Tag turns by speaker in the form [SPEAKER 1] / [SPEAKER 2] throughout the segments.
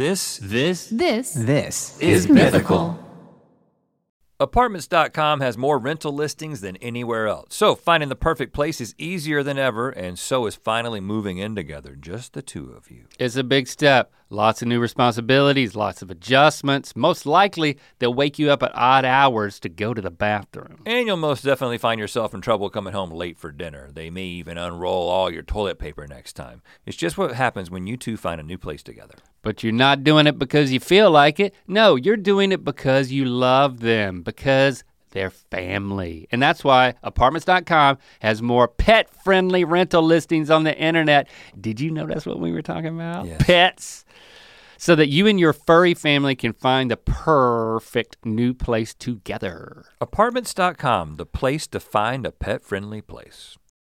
[SPEAKER 1] This
[SPEAKER 2] is mythical.
[SPEAKER 1] Apartments.com has more rental listings than anywhere else. So finding the perfect place is easier than ever, and so is finally moving in together, just the two of you.
[SPEAKER 3] It's a big step. Lots of new responsibilities, lots of adjustments. Most likely, they'll wake you up at odd hours to go to the bathroom.
[SPEAKER 1] And you'll most definitely find yourself in trouble coming home late for dinner. They may even unroll all your toilet paper next time. It's just what happens when you two find a new place together.
[SPEAKER 3] But you're not doing it because you feel like it. No, you're doing it because you love them, because they're family. And that's why Apartments.com has more pet-friendly rental listings on the internet. Did you know that's what we were talking about?
[SPEAKER 1] Yes.
[SPEAKER 3] Pets. So that you and your furry family can find the perfect new place together.
[SPEAKER 1] Apartments.com, the place to find a pet-friendly place.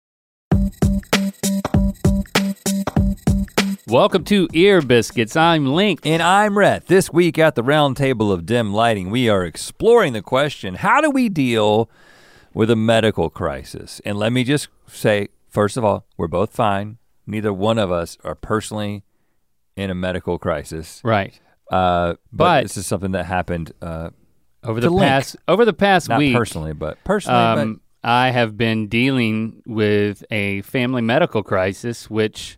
[SPEAKER 3] Welcome to Ear Biscuits. I'm Link.
[SPEAKER 1] And I'm Rhett. This week at the Round Table of Dim Lighting, we are exploring the question, how do we deal with a medical crisis? And let me just say, first of all, we're both fine. Neither one of us are personally in a medical crisis.
[SPEAKER 3] Right.
[SPEAKER 1] But this is something that happened
[SPEAKER 3] over the past
[SPEAKER 1] not
[SPEAKER 3] week.
[SPEAKER 1] Not personally, but personally.
[SPEAKER 3] I have been dealing with a family medical crisis, which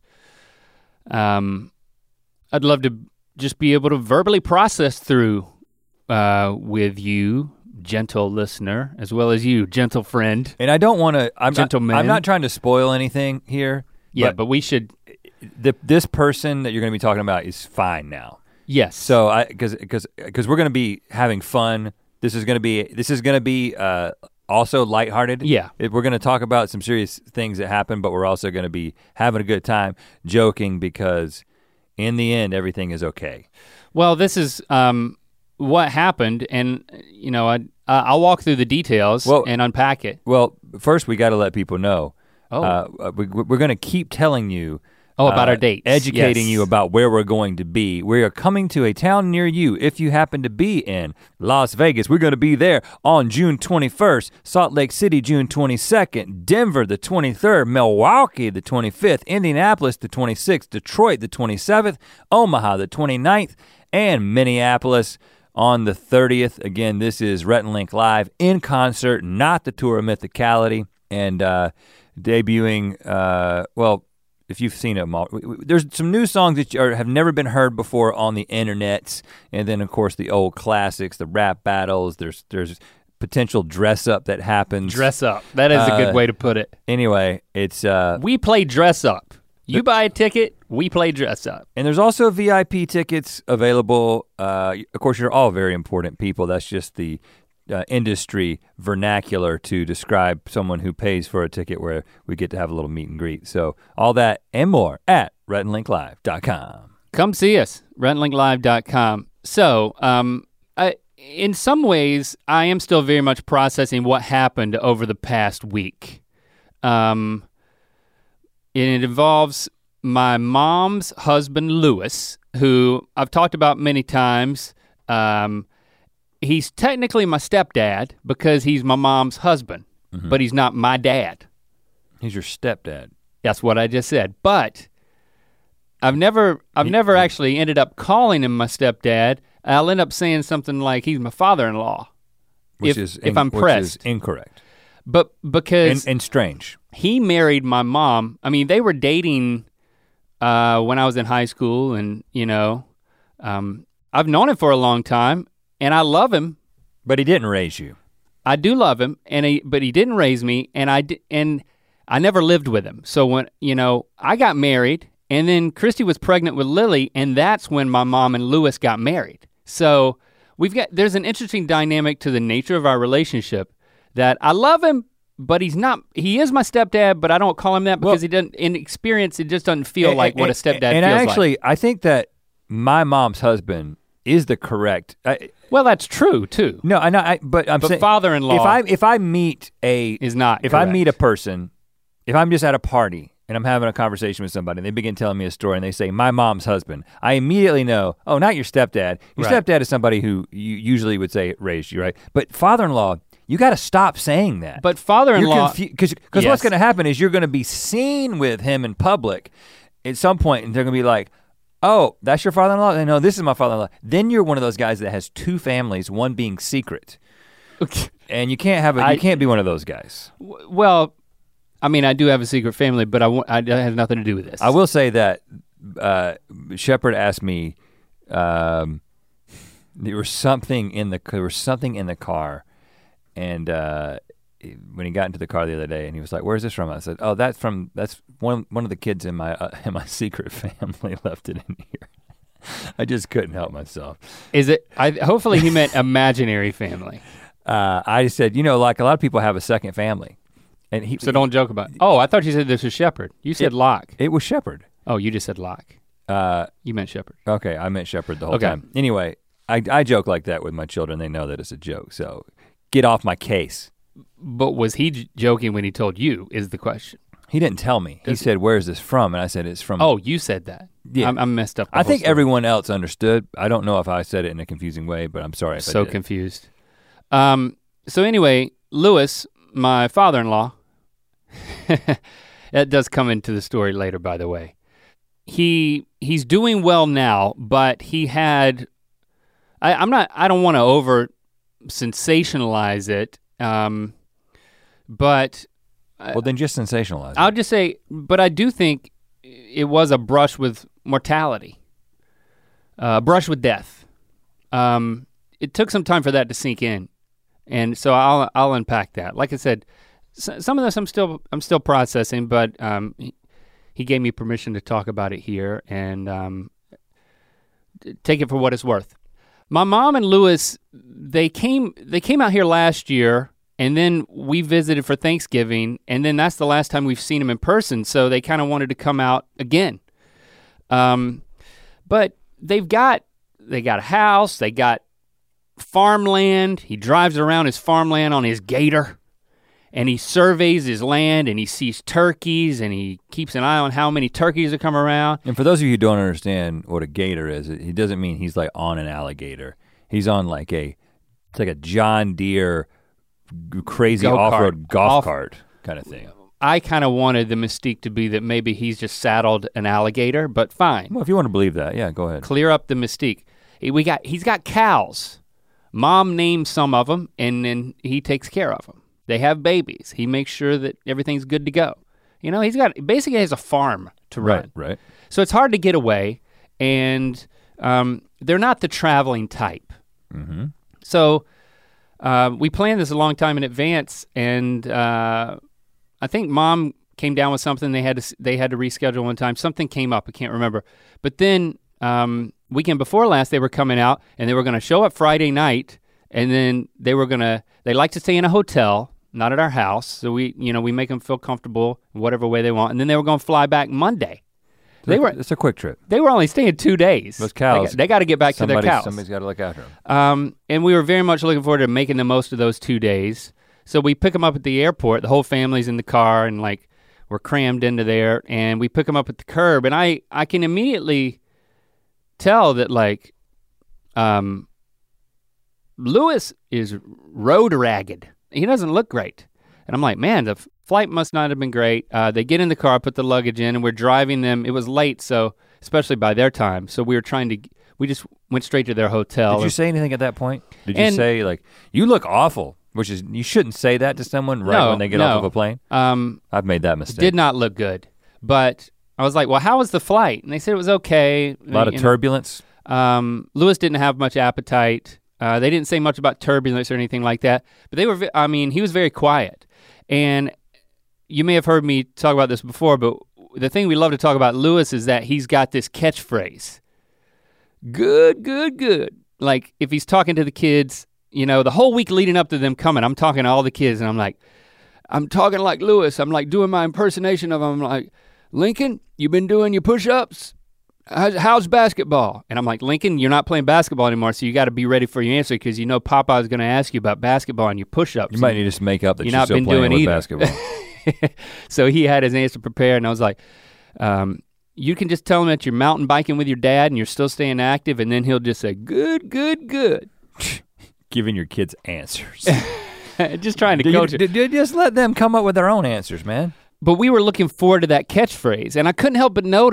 [SPEAKER 3] I'd love to just be able to verbally process through with you, gentle listener, as well as you, gentle friend.
[SPEAKER 1] And I don't wanna, I'm not trying to spoil anything here.
[SPEAKER 3] Yeah, but we should.
[SPEAKER 1] This person that you're gonna be talking about is fine now.
[SPEAKER 3] Yes.
[SPEAKER 1] So because we're gonna be having fun. This is gonna be also lighthearted.
[SPEAKER 3] Yeah.
[SPEAKER 1] We're gonna talk about some serious things that happen, but we're also gonna be having a good time, joking, because in the end, everything is okay.
[SPEAKER 3] Well, this is what happened, and you know, I'll walk through the details and unpack it.
[SPEAKER 1] Well, first we gotta let people know.
[SPEAKER 3] Oh.
[SPEAKER 1] We're gonna keep telling you
[SPEAKER 3] about our dates.
[SPEAKER 1] Educating you about where we're going to be. We are coming to a town near you. If you happen to be in Las Vegas, we're gonna be there on June 21st, Salt Lake City, June 22nd, Denver the 23rd, Milwaukee the 25th, Indianapolis the 26th, Detroit the 27th, Omaha the 29th, and Minneapolis on the 30th. Again, this is Rhett and Link Live in concert, not the Tour of Mythicality, and debuting, if you've seen it, there's some new songs that have never been heard before on the internets, and then of course the old classics, the rap battles. There's potential dress up that happens.
[SPEAKER 3] Dress up. That is a good way to put it.
[SPEAKER 1] Anyway, it's
[SPEAKER 3] we play dress up. You buy a ticket, we play dress up.
[SPEAKER 1] And there's also VIP tickets available. Of course, you're all very important people. That's just the industry vernacular to describe someone who pays for a ticket where we get to have a little meet and greet. So all that and more at rhettandlinklive.com.
[SPEAKER 3] Come see us, rhettandlinklive.com. So in some ways, I am still very much processing what happened over the past week. It involves my mom's husband, Lewis, who I've talked about many times. He's technically my stepdad because he's my mom's husband, but he's not my dad.
[SPEAKER 1] He's your stepdad.
[SPEAKER 3] That's what I just said. But I've never actually ended up calling him my stepdad. I'll end up saying something like he's my father-in-law. If I'm pressed.
[SPEAKER 1] Which is incorrect.
[SPEAKER 3] But because
[SPEAKER 1] and strange.
[SPEAKER 3] He married my mom. I mean, they were dating when I was in high school, and you know, I've known him for a long time. And I love him.
[SPEAKER 1] But he didn't raise you.
[SPEAKER 3] I do love him, but he didn't raise me, and I never lived with him. So when, you know, I got married, and then Christy was pregnant with Lily, and that's when my mom and Lewis got married. So there's an interesting dynamic to the nature of our relationship that I love him, but he is my stepdad, but I don't call him that because he doesn't, in experience, it just doesn't feel like what a stepdad feels like.
[SPEAKER 1] I think that my mom's husband is the correct.
[SPEAKER 3] Well, that's true too.
[SPEAKER 1] No, I know. But I'm saying
[SPEAKER 3] father-in-law.
[SPEAKER 1] If I meet I meet a person, if I'm just at a party and I'm having a conversation with somebody and they begin telling me a story and they say my mom's husband, I immediately know, oh, not your stepdad. Your stepdad is somebody who you usually would say raised you, right? But father-in-law, you got to stop saying that.
[SPEAKER 3] But father-in-law,
[SPEAKER 1] because what's going to happen is you're going to be seen with him in public at some point, and they're going to be like, oh, that's your father-in-law? No, this is my father-in-law. Then you're one of those guys that has two families, one being secret.
[SPEAKER 3] Okay.
[SPEAKER 1] And you can't have you can't be one of those guys.
[SPEAKER 3] Well, I mean, I do have a secret family, but I have nothing to do with this.
[SPEAKER 1] I will say that Shepard asked me, there was something in the car, and when he got into the car the other day, and he was like, "Where's this from?" I said, "Oh, that's one of the kids in my secret family left it in here." I just couldn't help myself.
[SPEAKER 3] Is it? Hopefully, he meant imaginary family.
[SPEAKER 1] I said, like a lot of people have a second family, and
[SPEAKER 3] so don't joke about it. Oh, I thought you said this was Shepard. You said Locke.
[SPEAKER 1] It was Shepard.
[SPEAKER 3] Oh, you just said Locke. You meant Shepard.
[SPEAKER 1] Okay, I meant Shepard the whole time. Anyway, I joke like that with my children. They know that it's a joke, so get off my case.
[SPEAKER 3] But was he joking when he told you, is the question?
[SPEAKER 1] He didn't tell me. He said, "Where's this from?" And I said, "It's from."
[SPEAKER 3] Oh, you said that. Yeah. I'm messed up.
[SPEAKER 1] I think everyone else understood. I don't know if I said it in a confusing way, but I'm sorry if I did.
[SPEAKER 3] So confused. So anyway, Lewis, my father-in-law, that does come into the story later, by the way. He's doing well now, but he had, I don't want to over sensationalize it, but.
[SPEAKER 1] Well, then just sensationalize it.
[SPEAKER 3] I'll just say, but I do think it was a brush with mortality, brush with death. It took some time for that to sink in, and so I'll unpack that. Like I said, some of this I'm still processing, but he gave me permission to talk about it here and take it for what it's worth. My mom and Lewis, they came out here last year. And then we visited for Thanksgiving, and then that's the last time we've seen him in person, so they kind of wanted to come out again. But they got a house, they got farmland. He drives around his farmland on his gator, and he surveys his land, and he sees turkeys, and he keeps an eye on how many turkeys are coming around.
[SPEAKER 1] And for those of you who don't understand what a gator is, he doesn't mean he's like on an alligator. He's on like it's like a John Deere crazy off-road golf cart kind of thing.
[SPEAKER 3] I kind of wanted the mystique to be that maybe he's just saddled an alligator, but fine.
[SPEAKER 1] Well, if you want to believe that, yeah, go ahead.
[SPEAKER 3] Clear up the mystique. He's got cows. Mom names some of them, and then he takes care of them. They have babies. He makes sure that everything's good to go. He's basically has a farm to run.
[SPEAKER 1] Right.
[SPEAKER 3] So it's hard to get away, and they're not the traveling type.
[SPEAKER 1] Mm-hmm.
[SPEAKER 3] So we planned this a long time in advance, and I think Mom came down with something. They had to reschedule one time. Something came up. I can't remember. But then weekend before last, they were coming out, and they were going to show up Friday night, and then they like to stay in a hotel, not at our house. So we make them feel comfortable in whatever way they want, and then they were going to fly back Monday.
[SPEAKER 1] It's a quick trip.
[SPEAKER 3] They were only staying 2 days.
[SPEAKER 1] Those cows.
[SPEAKER 3] They got to get back to their cows.
[SPEAKER 1] Somebody's got to look after them.
[SPEAKER 3] And we were very much looking forward to making the most of those 2 days. So we pick them up at the airport. The whole family's in the car, and we're crammed into there. And we pick them up at the curb, and I can immediately tell that Lewis is road ragged. He doesn't look great. And I'm like, man, the flight must not have been great. They get in the car, put the luggage in, and we're driving them. It was late, so especially by their time. So we just went straight to their hotel.
[SPEAKER 1] Did you say anything at that point? Did you say you look awful, which is, you shouldn't say that to someone when they get off of a plane? I've made that mistake.
[SPEAKER 3] Did not look good, but I was like, well, how was the flight? And they said it was okay.
[SPEAKER 1] A lot of turbulence?
[SPEAKER 3] Lewis didn't have much appetite. They didn't say much about turbulence or anything like that, but he was very quiet. And you may have heard me talk about this before, but the thing we love to talk about Lewis is that he's got this catchphrase. Good, good, good. Like if he's talking to the kids, the whole week leading up to them coming, I'm talking to all the kids and I'm talking like Lewis. I'm like doing my impersonation of him. I'm like, Lincoln, you been doing your push-ups? How's basketball? And I'm like, Lincoln, you're not playing basketball anymore, so you got to be ready for your answer because Papa's going to ask you about basketball and your push-ups.
[SPEAKER 1] You might need to make up that you're still
[SPEAKER 3] not been
[SPEAKER 1] playing
[SPEAKER 3] doing
[SPEAKER 1] with
[SPEAKER 3] either.
[SPEAKER 1] basketball.
[SPEAKER 3] So he had his answer prepared, and I was like, you can just tell him that you're mountain biking with your dad and you're still staying active, and then he'll just say, good, good, good.
[SPEAKER 1] Giving your kids answers.
[SPEAKER 3] Just trying to coach it.
[SPEAKER 1] Just let them come up with their own answers, man.
[SPEAKER 3] But we were looking forward to that catchphrase, and I couldn't help but notice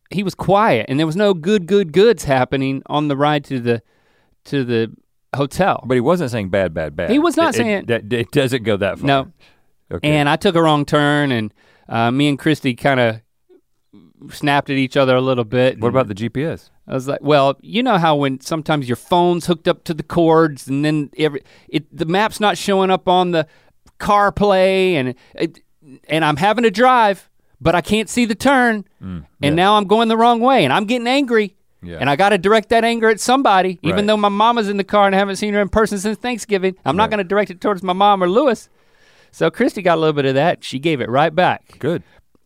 [SPEAKER 3] he was quiet and there was no goods happening on the ride to the hotel.
[SPEAKER 1] But he wasn't saying bad.
[SPEAKER 3] He was not saying
[SPEAKER 1] it doesn't go that far.
[SPEAKER 3] No. Okay. And I took a wrong turn and me and Christy kind of snapped at each other a little bit.
[SPEAKER 1] What about the GPS?
[SPEAKER 3] I was like, well, you know how when sometimes your phone's hooked up to the cords and then the map's not showing up on the CarPlay and I'm having to drive, but I can't see the turn and now I'm going the wrong way and I'm getting angry and I gotta direct that anger at somebody, even though my mama's in the car and I haven't seen her in person since Thanksgiving. I'm not gonna direct it towards my mom or Lewis. So Christy got a little bit of that. She gave it right back.
[SPEAKER 1] Good.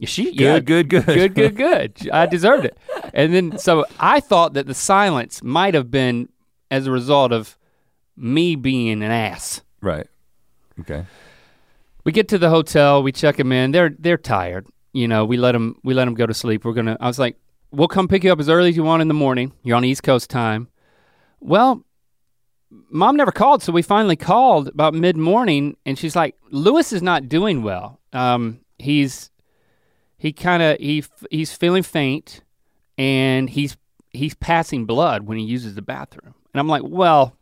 [SPEAKER 3] Good. I deserved it. And then, so I thought that the silence might have been as a result of me being an ass.
[SPEAKER 1] Right, okay.
[SPEAKER 3] We get to the hotel, we check them in, they're tired. You know, we let them go to sleep. I was like, we'll come pick you up as early as you want in the morning. You're on East Coast time. Well, Mom never called, so we finally called about mid-morning and she's like, Lewis is not doing well. He's feeling faint and he's passing blood when he uses the bathroom. And I'm like, well,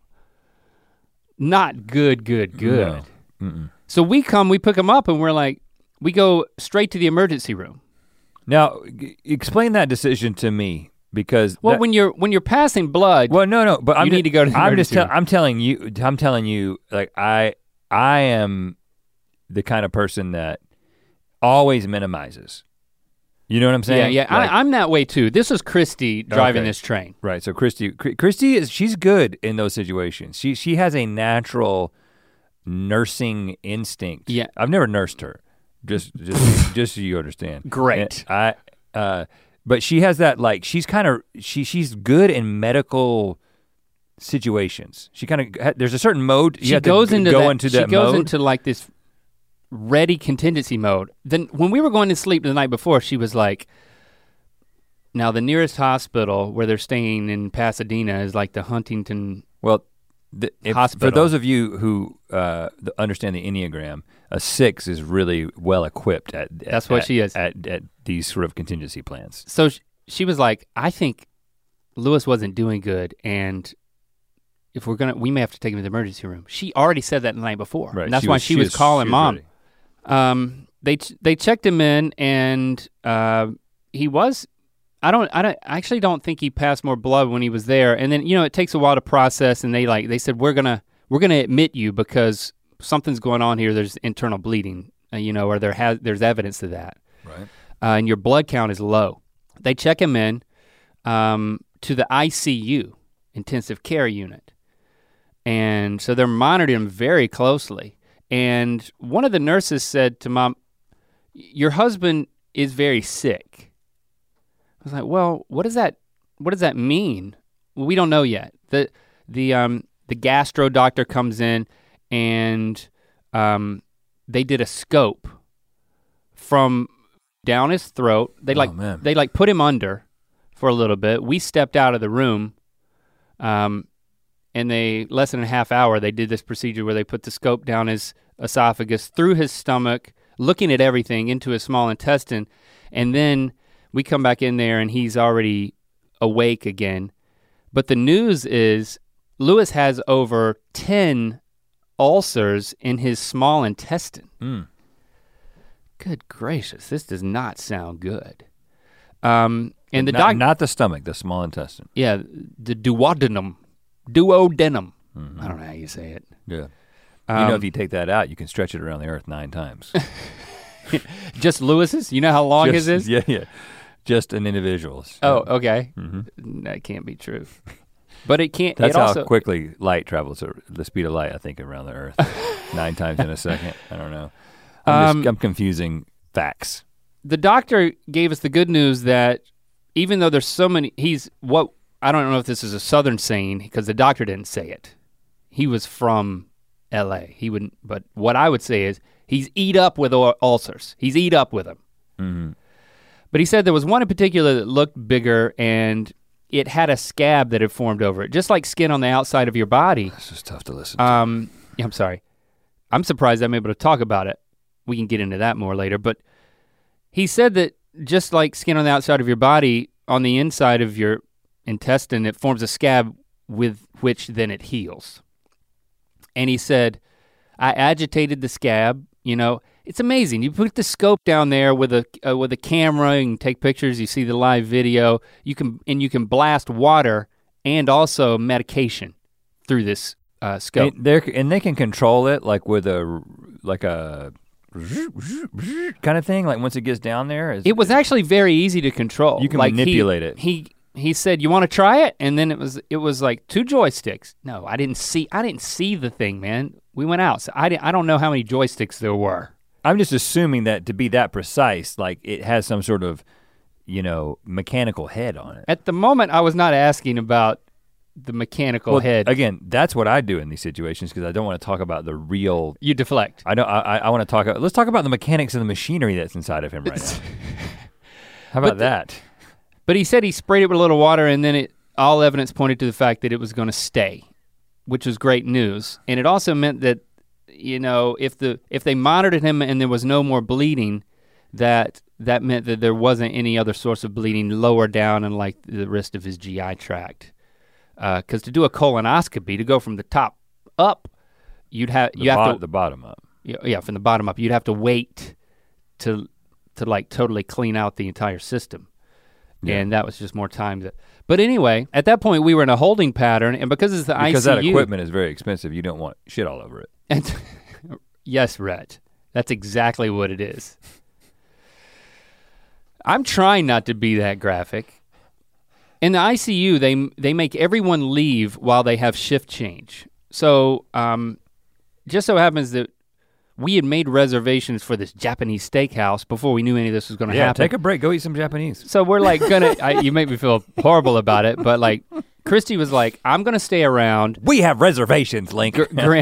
[SPEAKER 3] not good.
[SPEAKER 1] No.
[SPEAKER 3] So we pick him up and we're like, we go straight to the emergency room.
[SPEAKER 1] Now, explain that decision to me because
[SPEAKER 3] when you're passing blood,
[SPEAKER 1] well, no, but
[SPEAKER 3] you need to go to the emergency room.
[SPEAKER 1] I'm telling you, like I am the kind of person that always minimizes. You know what I'm saying?
[SPEAKER 3] Yeah. Like, I'm that way too. This was Christy driving this train.
[SPEAKER 1] Right. So Christy she's good in those situations. She has a natural nursing instinct.
[SPEAKER 3] Yeah.
[SPEAKER 1] I've never nursed her. Just so you understand.
[SPEAKER 3] Great.
[SPEAKER 1] But she has that like she's good in medical situations. She kind of there's a certain mode
[SPEAKER 3] she goes into like this ready contingency mode. Then when we were going to sleep the night before, she was like, now the nearest hospital where they're staying in Pasadena is like the Huntington hospital.
[SPEAKER 1] For those of you who understand the Enneagram, a 6 is really well equipped at these sort of contingency plans.
[SPEAKER 3] So she was like, I think Lewis wasn't doing good and if we may have to take him to the emergency room. She already said that the night before. Right. And that's why she was calling Mom. Ready. They checked him in and he was, I actually don't think he passed more blood when he was there. And then, it takes a while to process and they said, we're gonna admit you because something's going on here. There's internal bleeding, or there's evidence of that.
[SPEAKER 1] Right.
[SPEAKER 3] And your blood count is low. They check him in to the ICU, intensive care unit. And so they're monitoring him very closely. And one of the nurses said to Mom, your husband is very sick. I was like, well, what does that mean? Well, we don't know yet. The gastro doctor comes in and they did a scope from down his throat. They put him under for a little bit. We stepped out of the room. And less than a half hour, they did this procedure where they put the scope down his esophagus, through his stomach, looking at everything into his small intestine. And then we come back in there and he's already awake again. But the news is Lewis has over 10 ulcers in his small intestine. Good gracious, this does not sound good. And the
[SPEAKER 1] not the stomach, the small intestine.
[SPEAKER 3] Yeah, the duodenum. Mm-hmm. I don't know how you say it.
[SPEAKER 1] Yeah. If you take that out, you can stretch it around the earth 9 times.
[SPEAKER 3] Just Lewis's? You know how long his is?
[SPEAKER 1] Yeah. Just an individual's.
[SPEAKER 3] Oh, okay.
[SPEAKER 1] Mm-hmm.
[SPEAKER 3] That can't be true. But it can't.
[SPEAKER 1] That's how quickly light travels, the speed of light, I think, around the earth. 9 times in a second. I don't know. I'm confusing facts.
[SPEAKER 3] The doctor gave us the good news that even though there's so many, I don't know if this is a Southern saying because the doctor didn't say it. He was from LA. But what I would say is he's eat up with ulcers. He's eat up with them.
[SPEAKER 1] Mm-hmm.
[SPEAKER 3] But he said there was one in particular that looked bigger and it had a scab that had formed over it, just like skin on the outside of your body.
[SPEAKER 1] This is tough to listen to.
[SPEAKER 3] Yeah, I'm sorry. I'm surprised I'm able to talk about it. We can get into that more later. But he said that just like skin on the outside of your body, on the inside of your intestine, it forms a scab with which then it heals. And he said, I agitated the scab, you know, it's amazing. You put the scope down there with a camera and take pictures, you see the live video, you can blast water and also medication through this scope.
[SPEAKER 1] And they can control it like with a kind of thing, like once it gets down there.
[SPEAKER 3] It was actually very easy to control.
[SPEAKER 1] You can manipulate it.
[SPEAKER 3] He said, "You want to try it?" And then it was like 2 joysticks. No, I didn't see the thing, man. We went out, so I don't know how many joysticks there were.
[SPEAKER 1] I'm just assuming that to be that precise, like it has some sort of, you know, mechanical head on it.
[SPEAKER 3] At the moment, I was not asking about the mechanical head.
[SPEAKER 1] Again, that's what I do in these situations because I don't want to talk about the real.
[SPEAKER 3] You deflect.
[SPEAKER 1] I want to talk. Let's talk about the mechanics of the machinery that's inside of him right now. How about that?
[SPEAKER 3] But he said he sprayed it with a little water, and then all evidence pointed to the fact that it was going to stay, which was great news. And it also meant that, you know, if they monitored him and there was no more bleeding, that meant that there wasn't any other source of bleeding lower down in like the rest of his GI tract. Because to do a colonoscopy, to go from the top up, the
[SPEAKER 1] bottom up.
[SPEAKER 3] Yeah, from the bottom up, you'd have to wait to like totally clean out the entire system. Yeah. And that was just more time. But anyway, at that point we were in a holding pattern, and because it's the ICU.
[SPEAKER 1] Because that equipment is very expensive, you don't want shit all over it.
[SPEAKER 3] And yes, Rhett, that's exactly what it is. I'm trying not to be that graphic. In the ICU, they make everyone leave while they have shift change. So just so happens that we had made reservations for this Japanese steakhouse before we knew any of this was gonna happen.
[SPEAKER 1] Yeah, take a break, go eat some Japanese.
[SPEAKER 3] So we're like you make me feel horrible about it, but like Christy was like, I'm gonna stay around.
[SPEAKER 1] We have reservations, Link.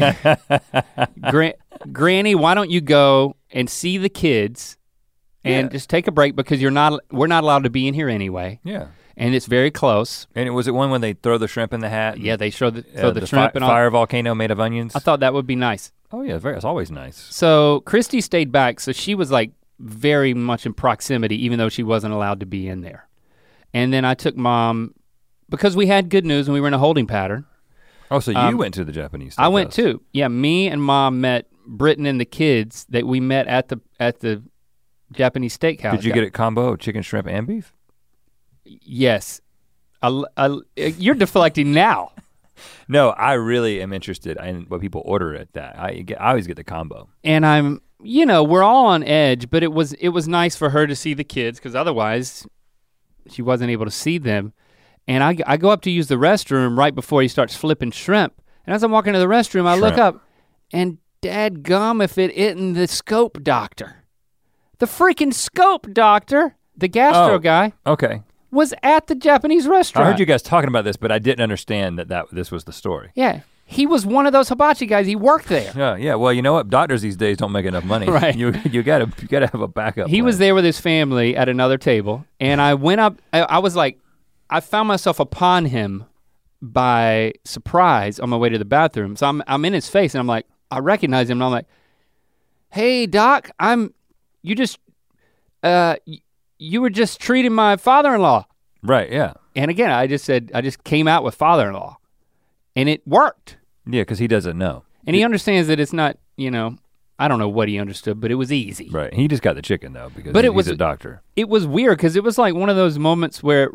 [SPEAKER 3] Granny, why don't you go and see the kids and just take a break because we're not allowed to be in here anyway.
[SPEAKER 1] Yeah.
[SPEAKER 3] And it's very close.
[SPEAKER 1] And was it one when they throw the shrimp in the hat?
[SPEAKER 3] Yeah, they throw the shrimp and all.
[SPEAKER 1] Fire volcano made of onions?
[SPEAKER 3] I thought that would be nice.
[SPEAKER 1] Oh yeah, it's always nice.
[SPEAKER 3] So Christy stayed back, so she was like very much in proximity even though she wasn't allowed to be in there. And then I took Mom, because we had good news and we were in a holding pattern.
[SPEAKER 1] Oh, so you went to the Japanese steakhouse.
[SPEAKER 3] I went too. Yeah, me and Mom met Britton and the kids that we met at the Japanese steakhouse.
[SPEAKER 1] Did you get a combo of chicken, shrimp, and beef?
[SPEAKER 3] Yes. You're deflecting now.
[SPEAKER 1] No, I really am interested in what people order at that. I always get the combo.
[SPEAKER 3] And we're all on edge, but it was nice for her to see the kids because otherwise she wasn't able to see them. And I go up to use the restroom right before he starts flipping shrimp. And as I'm walking to the restroom, I look up and dadgum if it isn't the scope doctor. The freaking scope doctor, the gastro guy.
[SPEAKER 1] Okay.
[SPEAKER 3] Was at the Japanese restaurant.
[SPEAKER 1] I heard you guys talking about this, but I didn't understand that this was the story.
[SPEAKER 3] Yeah, he was one of those hibachi guys. He worked there.
[SPEAKER 1] Yeah. Well, you know what? Doctors these days don't make enough money.
[SPEAKER 3] Right.
[SPEAKER 1] You gotta have a backup.
[SPEAKER 3] He was there with his family at another table, and I went up. I was like, I found myself upon him by surprise on my way to the bathroom. So I'm in his face, and I'm like, I recognize him, and I'm like, "Hey, Doc, you were just treating my father-in-law."
[SPEAKER 1] Right, yeah.
[SPEAKER 3] And again, I just came out with father-in-law. And it worked.
[SPEAKER 1] Yeah, because he doesn't know.
[SPEAKER 3] And he understands that it's not, I don't know what he understood, but it was easy.
[SPEAKER 1] Right, he just got the chicken though, because he's a doctor.
[SPEAKER 3] It was weird, because it was like one of those moments where,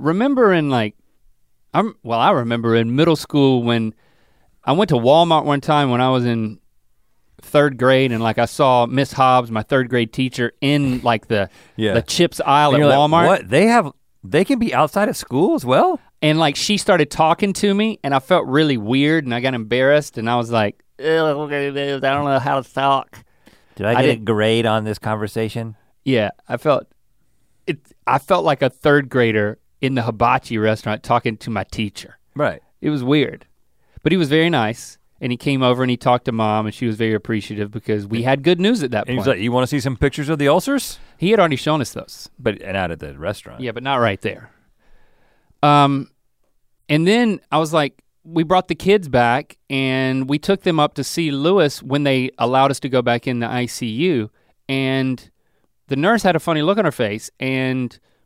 [SPEAKER 3] I remember in middle school when I went to Walmart one time when I was in 3rd grade, and like I saw Miss Hobbs, my 3rd grade teacher, in like the chips aisle at Walmart.
[SPEAKER 1] What? They can be outside of school as well?
[SPEAKER 3] And like she started talking to me, and I felt really weird, and I got embarrassed, and I was like, I don't know how to talk.
[SPEAKER 1] Did I get a grade on this conversation?
[SPEAKER 3] Yeah, I felt like a 3rd grader in the hibachi restaurant talking to my teacher.
[SPEAKER 1] Right.
[SPEAKER 3] It was weird, but he was very nice. And he came over and he talked to Mom, and she was very appreciative because we had good news at that point.
[SPEAKER 1] He was like, "You want to see some pictures of the ulcers?"
[SPEAKER 3] He had already shown us those.
[SPEAKER 1] And out at the restaurant.
[SPEAKER 3] Yeah, but not right there. And then I was like, we brought the kids back and we took them up to see Lewis when they allowed us to go back in the ICU. And the nurse had a funny look on her face, and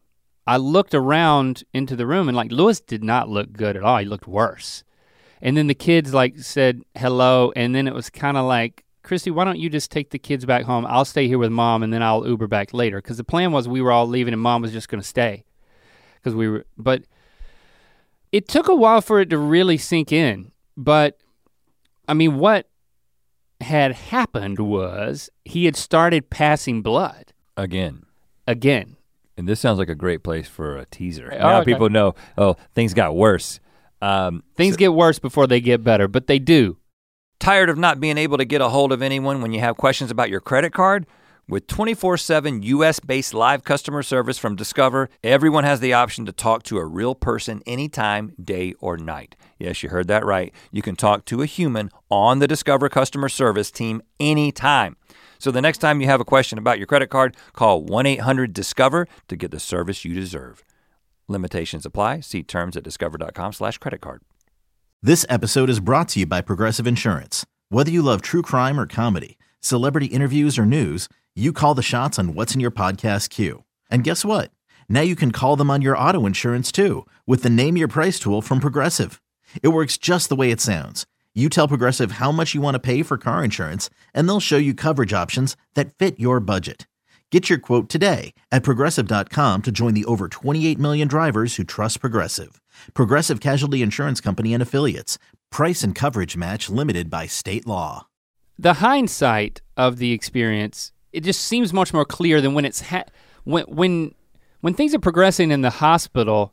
[SPEAKER 3] I looked around into the room and like Lewis did not look good at all. He looked worse. And then the kids like said hello, and then it was kind of like, Christy, why don't you just take the kids back home? I'll stay here with Mom and then I'll Uber back later. Because the plan was we were all leaving and Mom was just gonna stay. But it took a while for it to really sink in. But I mean, what had happened was he had started passing blood.
[SPEAKER 1] Again.
[SPEAKER 3] And
[SPEAKER 1] this sounds like a great place for a teaser. Now people know, things got worse.
[SPEAKER 3] Things get worse before they get better, but they do.
[SPEAKER 1] Tired of not being able to get a hold of anyone when you have questions about your credit card? With 24/7 US-based live customer service from Discover, everyone has the option to talk to a real person anytime, day or night. Yes, you heard that right. You can talk to a human on the Discover customer service team anytime. So the next time you have a question about your credit card, call 1-800-DISCOVER to get the service you deserve. Limitations apply. See terms at discover.com/creditcard.
[SPEAKER 4] This episode is brought to you by Progressive Insurance. Whether you love true crime or comedy, celebrity interviews or news, you call the shots on what's in your podcast queue. And guess what? Now you can call them on your auto insurance too with the Name Your Price tool from Progressive. It works just the way it sounds. You tell Progressive how much you want to pay for car insurance, and they'll show you coverage options that fit your budget. Get your quote today at Progressive.com to join the over 28 million drivers who trust Progressive. Progressive Casualty Insurance Company and Affiliates. Price and coverage match limited by state law.
[SPEAKER 3] The hindsight of the experience, it just seems much more clear than when it's when things are progressing in the hospital.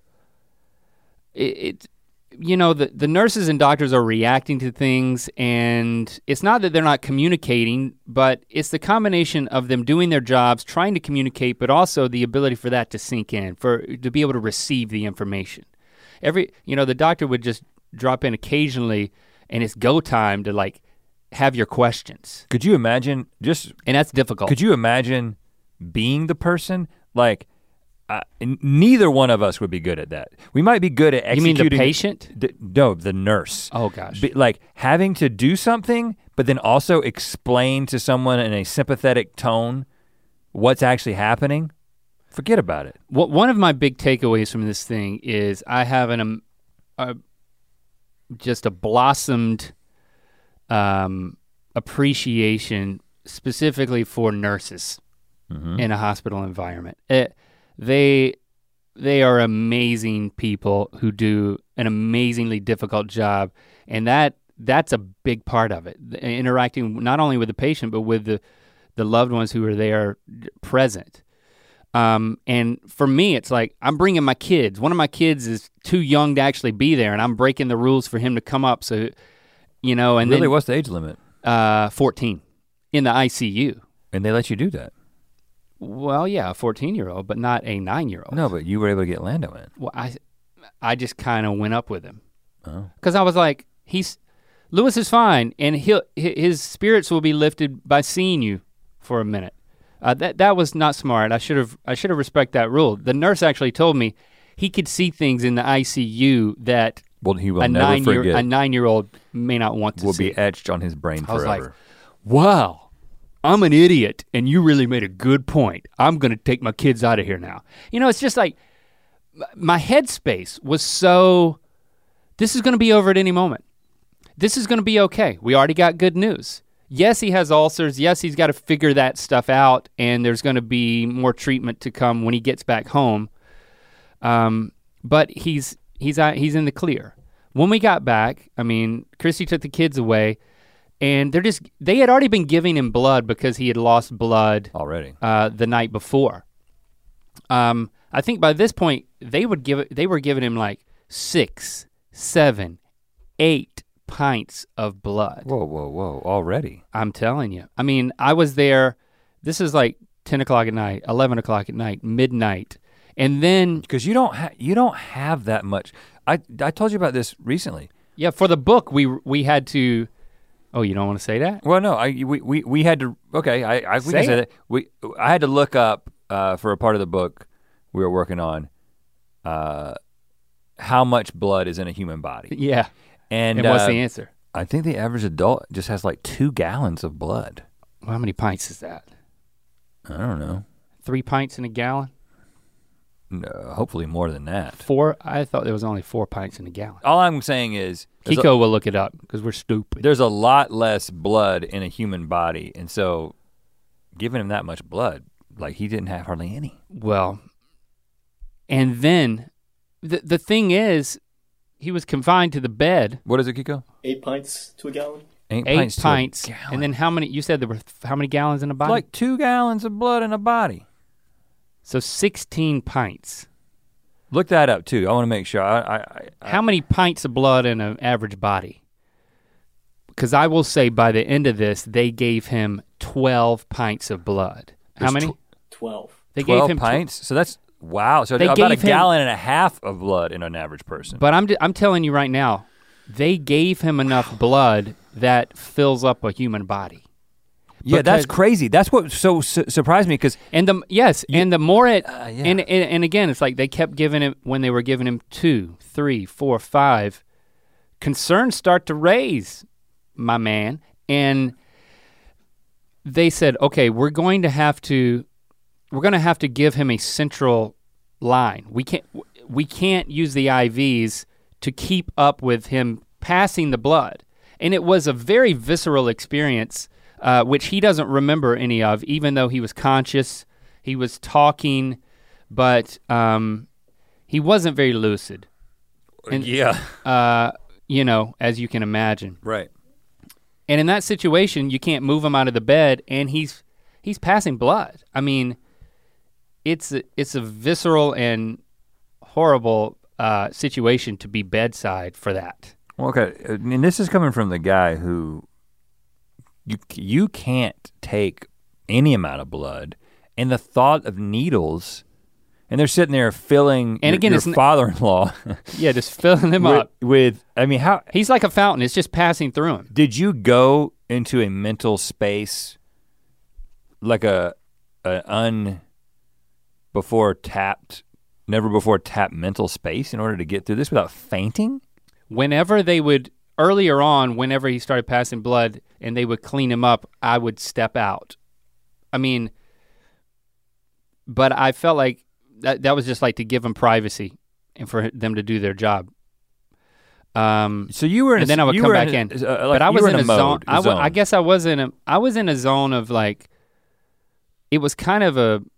[SPEAKER 3] The nurses and doctors are reacting to things, and it's not that they're not communicating, but it's the combination of them doing their jobs, trying to communicate, but also the ability for that to sink in, to be able to receive the information. The doctor would just drop in occasionally, and it's go time to like have your questions.
[SPEAKER 1] Could you imagine
[SPEAKER 3] and that's difficult.
[SPEAKER 1] Could you imagine being the person? Like, neither one of us would be good at that. We might be good at executing.
[SPEAKER 3] You mean the patient?
[SPEAKER 1] No, the nurse.
[SPEAKER 3] Oh gosh.
[SPEAKER 1] Like having to do something, but then also explain to someone in a sympathetic tone what's actually happening. Forget about it.
[SPEAKER 3] One of my big takeaways from this thing is I have just a blossomed appreciation specifically for nurses in a hospital environment. They are amazing people who do an amazingly difficult job, and that's a big part of it. Interacting not only with the patient, but with the loved ones who are there present. And for me, it's like I'm bringing my kids. One of my kids is too young to actually be there, and I'm breaking the rules for him to come up. So, and
[SPEAKER 1] really, what's the age limit?
[SPEAKER 3] 14 in the ICU.
[SPEAKER 1] And they let you do that?
[SPEAKER 3] Well, yeah, a 14-year-old, but not a 9-year-old.
[SPEAKER 1] No, but you were able to get Lando in.
[SPEAKER 3] Well, I just kind of went up with him.
[SPEAKER 1] Oh.
[SPEAKER 3] Because I was like, Lewis is fine, and his spirits will be lifted by seeing you for a minute. That was not smart. I should have respected that rule. The nurse actually told me he could see things in the ICU that
[SPEAKER 1] he will never forget.
[SPEAKER 3] A 9-year-old may not want to see.
[SPEAKER 1] Will be etched on his brain forever.
[SPEAKER 3] I was like, wow, I'm an idiot, and you really made a good point. I'm gonna take my kids out of here now. It's just like, my headspace was so, this is gonna be over at any moment. This is gonna be okay. We already got good news. Yes, he has ulcers. Yes, he's got to figure that stuff out, and there's gonna be more treatment to come when he gets back home. But he's in the clear. When we got back, Christy took the kids away, and they had already been giving him blood because he had lost blood
[SPEAKER 1] already
[SPEAKER 3] the night before. I think by this point they were giving him like 6, 7, 8 pints of blood.
[SPEAKER 1] Whoa, already.
[SPEAKER 3] I'm telling you. I was there, this is like 10 o'clock at night, 11 o'clock at night, midnight. And then
[SPEAKER 1] because you don't have that much. I told you about this recently.
[SPEAKER 3] Yeah, for the book we had to. Oh, you don't want to say that?
[SPEAKER 1] Well, no, we had to. Okay, we can say that. I had to look up for a part of the book we were working on how much blood is in a human body.
[SPEAKER 3] Yeah. And what's the answer?
[SPEAKER 1] I think the average adult just has like 2 gallons of blood.
[SPEAKER 3] Well, how many pints is that?
[SPEAKER 1] I don't know.
[SPEAKER 3] 3 pints in a gallon?
[SPEAKER 1] No, hopefully more than that.
[SPEAKER 3] 4? I thought there was only 4 pints in a gallon.
[SPEAKER 1] All I'm saying is
[SPEAKER 3] Kiko will look it up because we're stupid.
[SPEAKER 1] There's a lot less blood in a human body, and so giving him that much blood, like he didn't have hardly any.
[SPEAKER 3] Well, and then the thing is, he was confined to the bed.
[SPEAKER 1] What is it, Kiko?
[SPEAKER 5] 8 pints to a gallon.
[SPEAKER 1] 8
[SPEAKER 3] pints. And then how many? You said there were how many gallons in a body?
[SPEAKER 1] Like 2 gallons of blood in a body.
[SPEAKER 3] So 16 pints.
[SPEAKER 1] Look that up too. I want to make sure.
[SPEAKER 3] How many pints of blood in an average body? Because I will say by the end of this, they gave him 12 pints of blood. How many?
[SPEAKER 5] 12.
[SPEAKER 3] They
[SPEAKER 1] 12
[SPEAKER 3] gave him
[SPEAKER 1] pints? So that's, wow. So
[SPEAKER 3] they
[SPEAKER 1] about a
[SPEAKER 3] gave him,
[SPEAKER 1] gallon and a half of blood in an average person.
[SPEAKER 3] But I'm telling you right now, they gave him enough blood that fills up a human body.
[SPEAKER 1] Yeah, that's crazy. That's what so surprised me because
[SPEAKER 3] and the more it and again it's like they kept giving him when they were giving him 2, 3, 4, 5. Concerns start to raise, my man, and they said, okay, we're going to have to give him a central line. We can't use the IVs to keep up with him passing the blood, and it was a very visceral experience. Which he doesn't remember any of, even though he was conscious, he was talking, but he wasn't very lucid. And, you know, as you can imagine.
[SPEAKER 1] Right.
[SPEAKER 3] And in that situation, you can't move him out of the bed, and he's passing blood. I mean, it's a visceral and horrible situation to be bedside for that.
[SPEAKER 1] Well, okay, and this is coming from the guy who. You can't take any amount of blood, and the thought of needles, and they're sitting there filling
[SPEAKER 3] and again,
[SPEAKER 1] your father-in-law.
[SPEAKER 3] Yeah, just filling him up.
[SPEAKER 1] I mean, how?
[SPEAKER 3] He's like a fountain, it's just passing through him.
[SPEAKER 1] Did you go into a mental space like never before tapped mental space in order to get through this without fainting? Earlier on, whenever he started passing blood and they would clean him up, I would step out. I mean, but I felt like that was just like to give them privacy and for them to do their job. So you were in, and then I would come back in. But I was in a zone. I guess I was in a zone of like, it was kind of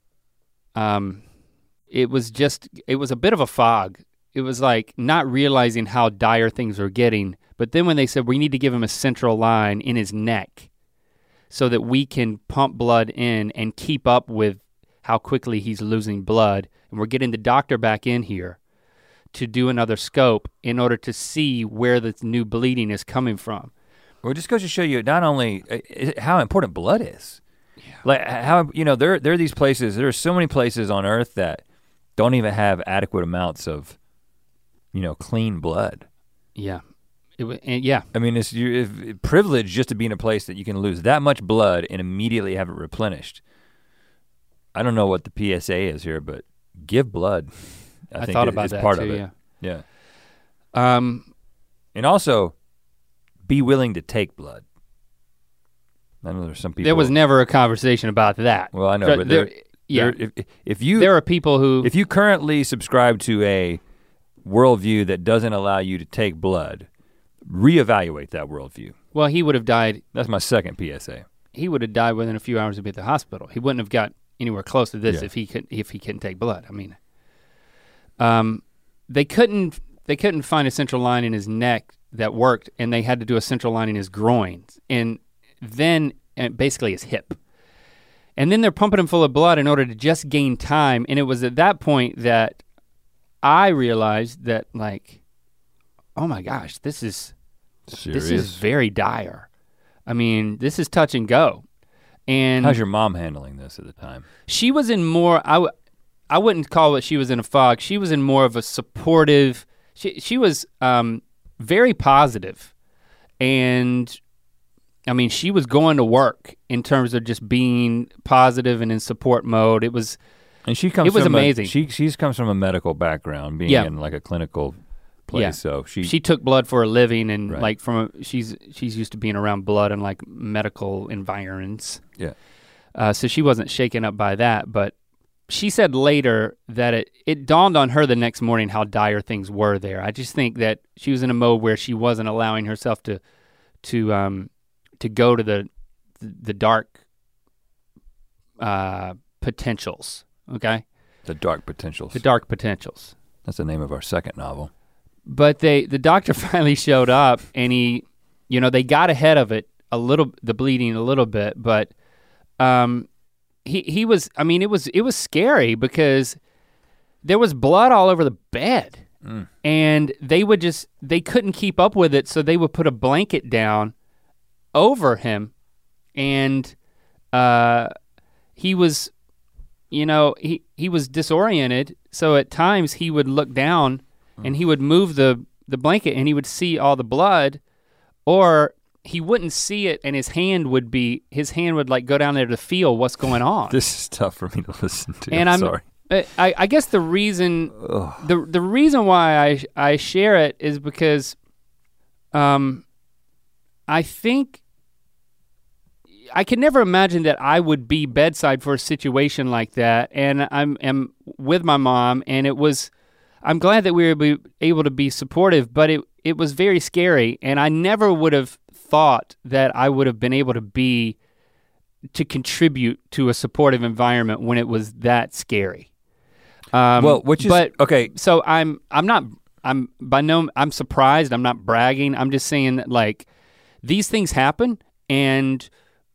[SPEAKER 1] it was a bit of a fog. It was like not realizing how dire things were getting. But then when they said we need to give him a central line in his neck so that we can pump blood in and keep up with how quickly he's losing blood, and we're getting the doctor back in here to do another scope in order to see where the new bleeding is coming from. Well, it just goes to show you not only how important blood is. Yeah. Like how, you know, there are these places, there are so many places on earth that don't even have adequate amounts of, you know, clean blood. Yeah. Yeah. I mean, it's privilege just to be in a place that you can lose that much blood and immediately have it replenished. I don't know what the PSA is here, but give blood. I think thought about that part too, of it. Yeah. And also, be willing to take blood. I know there's some people. There was never a conversation about that. Well, I know, but there are people who. If you currently subscribe to a worldview that doesn't allow you to take blood, reevaluate that worldview. Well, he would have died. That's my second PSA. He would have died within a few hours of being at the hospital. He wouldn't have got anywhere close to this if he couldn't take blood. I mean, they couldn't find a central line in his neck that worked, and they had to do a central line in his groin, and then basically his hip. And then they're pumping him full of blood in order to just gain time. And it was at that point that I realized that, like, oh my gosh, this is very dire. I mean, this is touch and go. And how's your mom handling this at the time? She was in more, I wouldn't call it she was in a fog. She was in more of a supportive, she was very positive. And I mean, she was going to work in terms of just being positive and in support mode. It was amazing. She comes from a medical background, being in like a clinical place. Yeah. So she took blood for a living, and like she's used to being around blood in like medical environments. Yeah. So she wasn't shaken up by that, but
[SPEAKER 3] she said later that it dawned on her the next morning how dire things were there. I just think that she was in a mode where she wasn't allowing herself to go to the dark potentials, okay?
[SPEAKER 1] The Dark Potentials.
[SPEAKER 3] The Dark Potentials.
[SPEAKER 1] That's the name of our second novel.
[SPEAKER 3] But the doctor finally showed up and they got ahead of it the bleeding a little bit, but he was, I mean, it was scary because there was blood all over the bed. And they couldn't keep up with it, so they would put a blanket down over him, and he was, he was disoriented, so at times he would look down and he would move the blanket and he would see all the blood, or he wouldn't see it and his hand would like go down there to feel what's going on.
[SPEAKER 1] This is tough for me to listen to,
[SPEAKER 3] and
[SPEAKER 1] I'm sorry.
[SPEAKER 3] I guess the reason the reason why I share it is because I think I could never imagine that I would be bedside for a situation like that, and I'm with my mom, and I'm glad that we were able to be supportive, but it was very scary, and I never would have thought that I would have been able to contribute to a supportive environment when it was that scary.
[SPEAKER 1] Okay.
[SPEAKER 3] So I'm surprised, I'm not bragging, I'm just saying that like these things happen and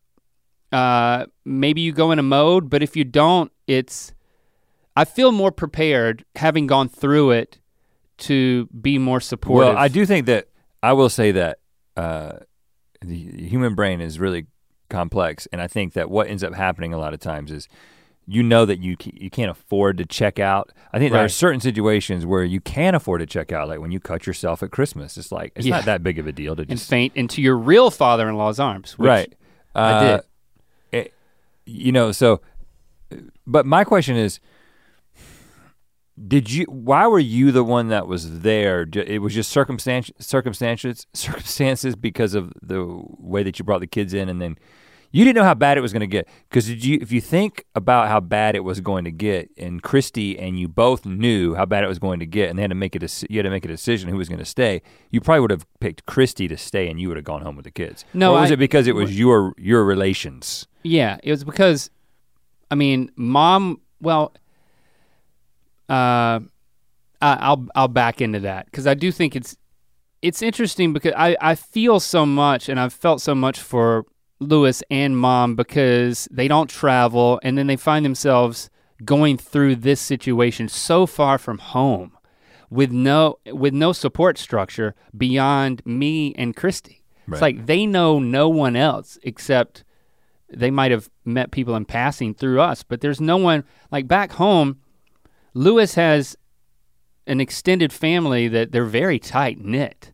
[SPEAKER 3] maybe you go in a mode, but if you don't, I feel more prepared having gone through it to be more supportive.
[SPEAKER 1] Well, I do think that, I will say that the human brain is really complex, and I think that what ends up happening a lot of times is that you can't afford to check out. I think there are certain situations where you can afford to check out, like when you cut yourself at Christmas. It's like, it's not that big of a deal to just—
[SPEAKER 3] And faint into your real father-in-law's arms, which
[SPEAKER 1] right.
[SPEAKER 3] I
[SPEAKER 1] did. But my question is, why were you the one that was there? It was just circumstances because of the way that you brought the kids in, and then you didn't know how bad it was gonna get. Because if you think about how bad it was going to get, and Christy and you both knew how bad it was going to get, and you had to make a decision who was gonna stay, you probably would have picked Christy to stay and you would have gone home with the kids.
[SPEAKER 3] No,
[SPEAKER 1] or was it because it was your relations?
[SPEAKER 3] Yeah, it was because, I mean, Mom, well, I'll back into that because I do think it's interesting because I feel so much, and I've felt so much for Lewis and Mom because they don't travel, and then they find themselves going through this situation so far from home with no support structure beyond me and Christy. Right. It's like they know no one else except they might have met people in passing through us, but there's no one, like back home, Lewis has an extended family that they're very tight knit.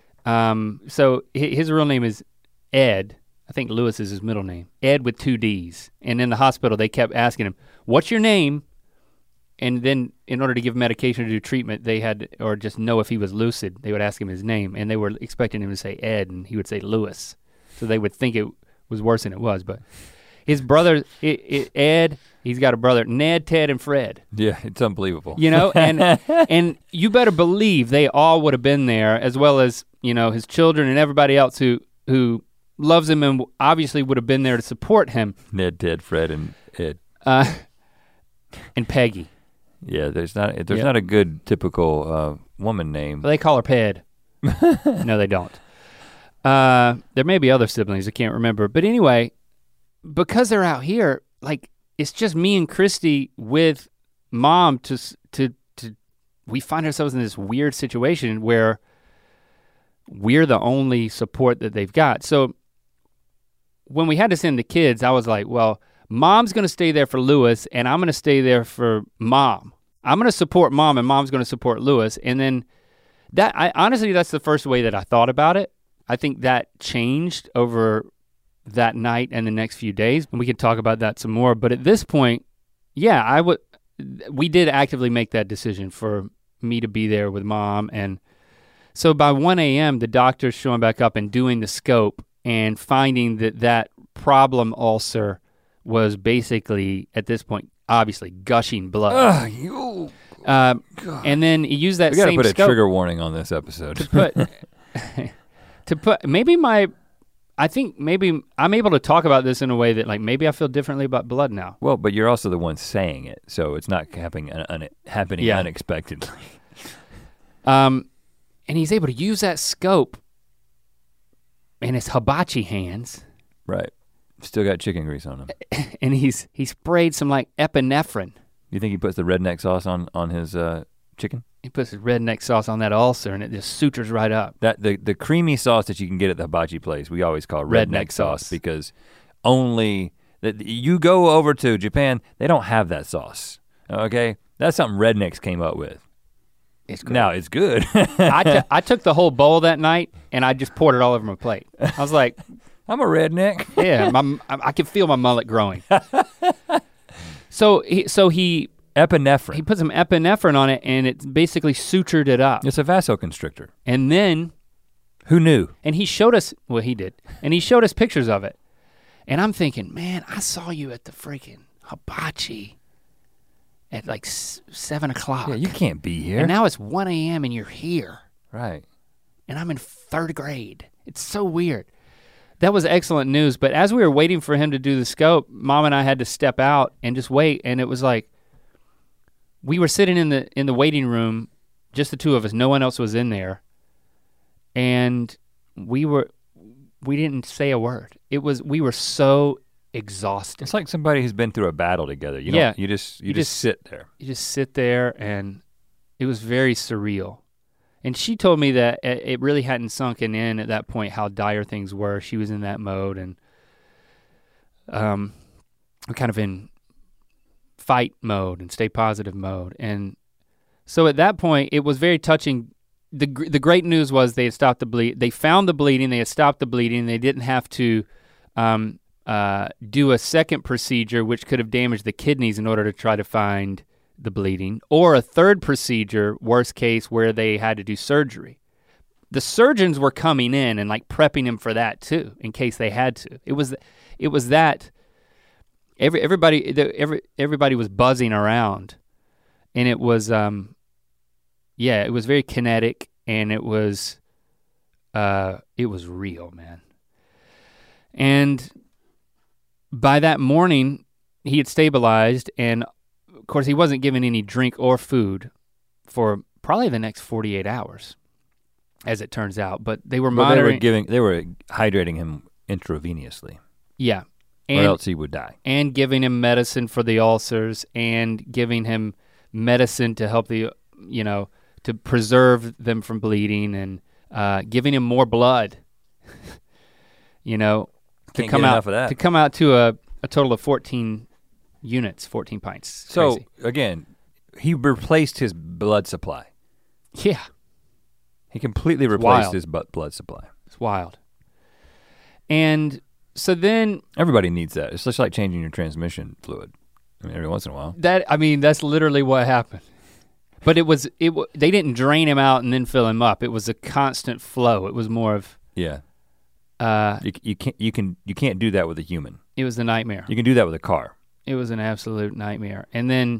[SPEAKER 3] So his real name is Ed. I think Lewis is his middle name. Ed with 2 Ds. And in the hospital, they kept asking him, "What's your name?" And then in order to give medication to do treatment, or just know if he was lucid, they would ask him his name. And they were expecting him to say Ed, and he would say Lewis. So they would think it was worse than it was. But his brother, Ed, he's got a brother, Ned, Ted, and Fred.
[SPEAKER 1] Yeah, it's unbelievable.
[SPEAKER 3] And you better believe they all would have been there, as well as, his children and everybody else who loves him and obviously would have been there to support him.
[SPEAKER 1] Ned, Ted, Fred, and Ed.
[SPEAKER 3] And Peggy.
[SPEAKER 1] Yeah, there's not a good typical woman name.
[SPEAKER 3] Well, they call her Ped. No, they don't. There may be other siblings, I can't remember. But anyway, because they're out here, like it's just me and Christy with Mom we find ourselves in this weird situation where we're the only support that they've got. So when we had to send the kids, I was like, well, Mom's gonna stay there for Lewis and I'm gonna stay there for Mom. I'm gonna support Mom and Mom's gonna support Lewis. And then honestly, that's the first way that I thought about it. I think that changed over that night and the next few days, and we could talk about that some more. But at this point, yeah, we did actively make that decision for me to be there with Mom. And so by 1 a.m., the doctor's showing back up and doing the scope and finding that problem ulcer was basically, at this point, obviously gushing blood.
[SPEAKER 1] Ugh, you.
[SPEAKER 3] And then he used that
[SPEAKER 1] We gotta
[SPEAKER 3] same
[SPEAKER 1] put a
[SPEAKER 3] scope
[SPEAKER 1] trigger warning on this episode.
[SPEAKER 3] to put I think maybe I'm able to talk about this in a way that like maybe I feel differently about blood now.
[SPEAKER 1] Well, but you're also the one saying it, so it's not happening unexpectedly.
[SPEAKER 3] And he's able to use that scope in his hibachi hands.
[SPEAKER 1] Right. Still got chicken grease on him.
[SPEAKER 3] And he sprayed some like epinephrine.
[SPEAKER 1] You think he puts the redneck sauce on his chicken?
[SPEAKER 3] He puts his redneck sauce on that ulcer and it just sutures right up.
[SPEAKER 1] That the creamy sauce that you can get at the hibachi place, we always call redneck sauce because you go over to Japan, they don't have that sauce. Okay? That's something rednecks came up with.
[SPEAKER 3] It's great.
[SPEAKER 1] Now it's good.
[SPEAKER 3] I took the whole bowl that night and I just poured it all over my plate. I was like,
[SPEAKER 1] I'm a redneck.
[SPEAKER 3] yeah, I can feel my mullet growing. So he
[SPEAKER 1] Epinephrine.
[SPEAKER 3] He put some epinephrine on it and it basically sutured it up.
[SPEAKER 1] It's a vasoconstrictor.
[SPEAKER 3] And then
[SPEAKER 1] who knew?
[SPEAKER 3] And he showed us, well he did, and he showed us pictures of it. And I'm thinking, man, I saw you at the freaking hibachi at like 7 o'clock.
[SPEAKER 1] Yeah, you can't be here.
[SPEAKER 3] And now it's 1 a.m. and you're here.
[SPEAKER 1] Right.
[SPEAKER 3] And I'm in 3rd grade. It's so weird. That was excellent news, but as we were waiting for him to do the scope, Mom and I had to step out and just wait, and it was like, we were sitting in the waiting room, just the two of us, no one else was in there, and we didn't say a word. We were so exhausted.
[SPEAKER 1] It's like somebody who's been through a battle together. You just sit there.
[SPEAKER 3] You just sit there and it was very surreal. And she told me that it really hadn't sunken in at that point how dire things were. She was in that mode and kind of in fight mode and stay positive mode. And so at that point, it was very touching. The great news was they had stopped the bleed. They found the bleeding, they had stopped the bleeding. They didn't have to do a second procedure, which could have damaged the kidneys in order to try to find the bleeding, or a third procedure, worst case, where they had to do surgery. The surgeons were coming in and like prepping him for that too, in case they had to. It was that everybody was buzzing around, and it was it was very kinetic, and it was real, man. And by that morning, he had stabilized, and of course he wasn't given any drink or food for probably the next 48 hours, as it turns out. But they were monitoring.
[SPEAKER 1] They were hydrating him intravenously.
[SPEAKER 3] Yeah.
[SPEAKER 1] Or else he would die.
[SPEAKER 3] And giving him medicine for the ulcers, and giving him medicine to help to preserve them from bleeding, and giving him more blood. To come out to a total of 14 units, 14 pints.
[SPEAKER 1] So
[SPEAKER 3] Crazy.
[SPEAKER 1] again, he replaced his blood supply.
[SPEAKER 3] Yeah.
[SPEAKER 1] He completely replaced his blood supply.
[SPEAKER 3] It's wild. And so then
[SPEAKER 1] everybody needs that. It's just like changing your transmission fluid. I mean, every once in a while.
[SPEAKER 3] That's literally what happened. But they didn't drain him out and then fill him up. It was a constant flow. It was more of you can't do that with a human. It was a nightmare.
[SPEAKER 1] You can do that with a car.
[SPEAKER 3] It was an absolute nightmare. And then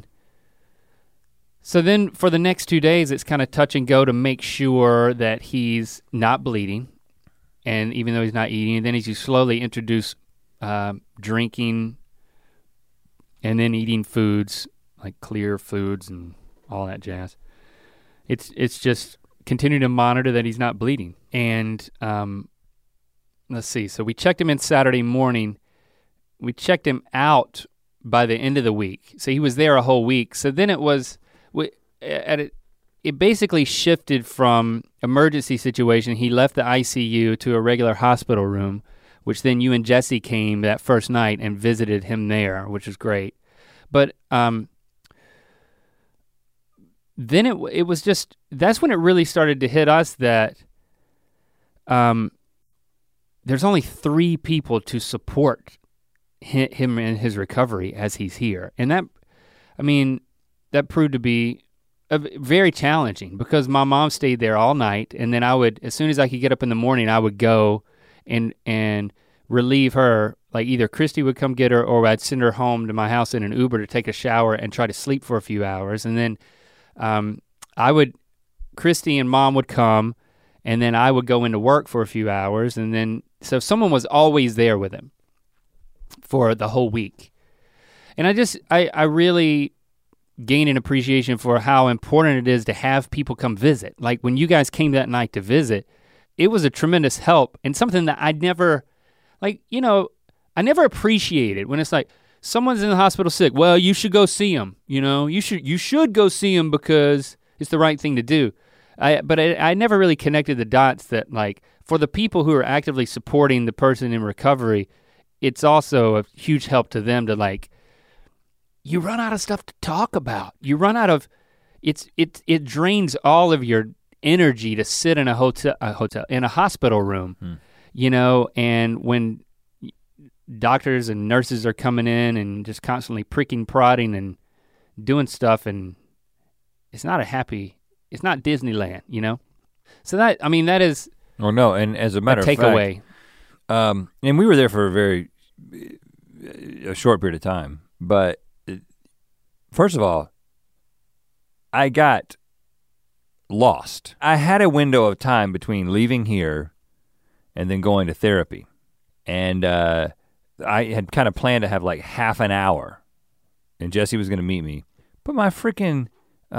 [SPEAKER 3] for the next 2 days, it's kind of touch and go to make sure that he's not bleeding. And even though he's not eating, then as you slowly introduce drinking and then eating foods, like clear foods and all that jazz, it's just continue to monitor that he's not bleeding. And let's see, so we checked him in Saturday morning. We checked him out by the end of the week. So he was there a whole week. So then it basically shifted from emergency situation. He left the ICU to a regular hospital room, which then you and Jesse came that first night and visited him there, which was great. But then it was just, that's when it really started to hit us that there's only 3 people to support him in his recovery as he's here. And that proved to be very challenging because my mom stayed there all night, and then as soon as I could get up in the morning, I would go and relieve her, like either Christy would come get her or I'd send her home to my house in an Uber to take a shower and try to sleep for a few hours. And then Christy and Mom would come, and then I would go into work for a few hours. And then, so someone was always there with him for the whole week. And I really gained an appreciation for how important it is to have people come visit. Like when you guys came that night to visit, it was a tremendous help and something that I'd never, like, you know, I never appreciated when it's like, someone's in the hospital sick. Well, you should go see them, you know? You should go see them because it's the right thing to do. But I never really connected the dots that, like, for the people who are actively supporting the person in recovery, it's also a huge help to them to, like, you run out of stuff to talk about. You run out of, it drains all of your energy to sit in a hospital room, you know, and when doctors and nurses are coming in and just constantly pricking, prodding and doing stuff, and it's not Disneyland, you know? So that is
[SPEAKER 1] Oh no, and as a matter of fact,
[SPEAKER 3] takeaway.
[SPEAKER 1] And we were there for a short period of time, but first of all, I got lost. I had a window of time between leaving here and then going to therapy. And I had kind of planned to have like half an hour, and Jesse was gonna meet me. But my freaking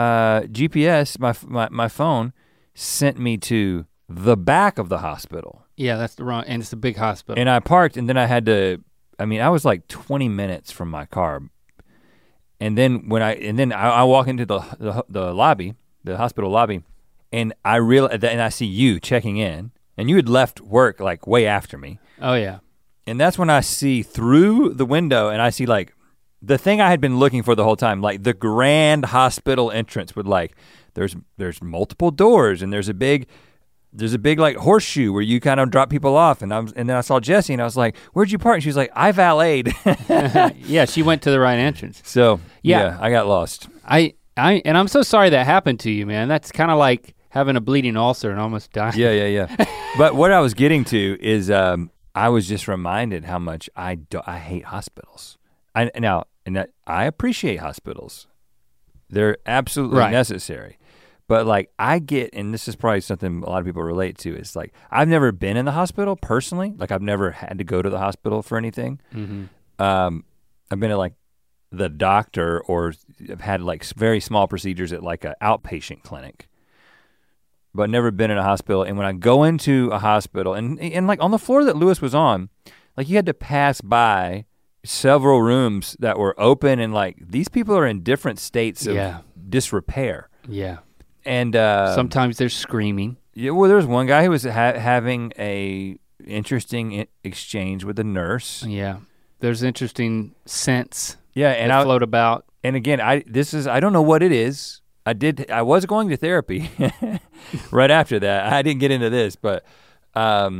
[SPEAKER 1] GPS, my phone, sent me to the back of the hospital.
[SPEAKER 3] Yeah, that's the wrong, and it's a big hospital.
[SPEAKER 1] And I parked, and then I had to, I was like 20 minutes from my car. And then I walk into the lobby, the hospital lobby, and I realize, and I see you checking in, and you had left work like way after me.
[SPEAKER 3] Oh yeah.
[SPEAKER 1] And that's when I see through the window, and I see like the thing I had been looking for the whole time, like the grand hospital entrance with like, there's multiple doors, and there's a big like horseshoe where you kind of drop people off. And then I saw Jessie, and I was like, "Where'd you park?" And she was like, "I valeted."
[SPEAKER 3] Yeah, she went to the right entrance.
[SPEAKER 1] So yeah, I got lost.
[SPEAKER 3] And I'm so sorry that happened to you, man. That's kind of like having a bleeding ulcer and almost dying.
[SPEAKER 1] Yeah. But what I was getting to is I was just reminded how much I hate hospitals. I appreciate hospitals. They're absolutely necessary. But like I get, and this is probably something a lot of people relate to, is like I've never been in the hospital personally. Like I've never had to go to the hospital for anything. Mm-hmm. I've been at like the doctor, or I've had like very small procedures at like an outpatient clinic, but never been in a hospital. And when I go into a hospital, and like on the floor that Lewis was on, like you had to pass by several rooms that were open, and like these people are in different states of disrepair.
[SPEAKER 3] Yeah.
[SPEAKER 1] And
[SPEAKER 3] sometimes they're screaming.
[SPEAKER 1] Yeah, well, there's one guy who was having a interesting exchange with a nurse.
[SPEAKER 3] Yeah, there's interesting scents.
[SPEAKER 1] Yeah, and
[SPEAKER 3] that float about.
[SPEAKER 1] And again, I don't know what it is. I was going to therapy right after that. I didn't get into this, but I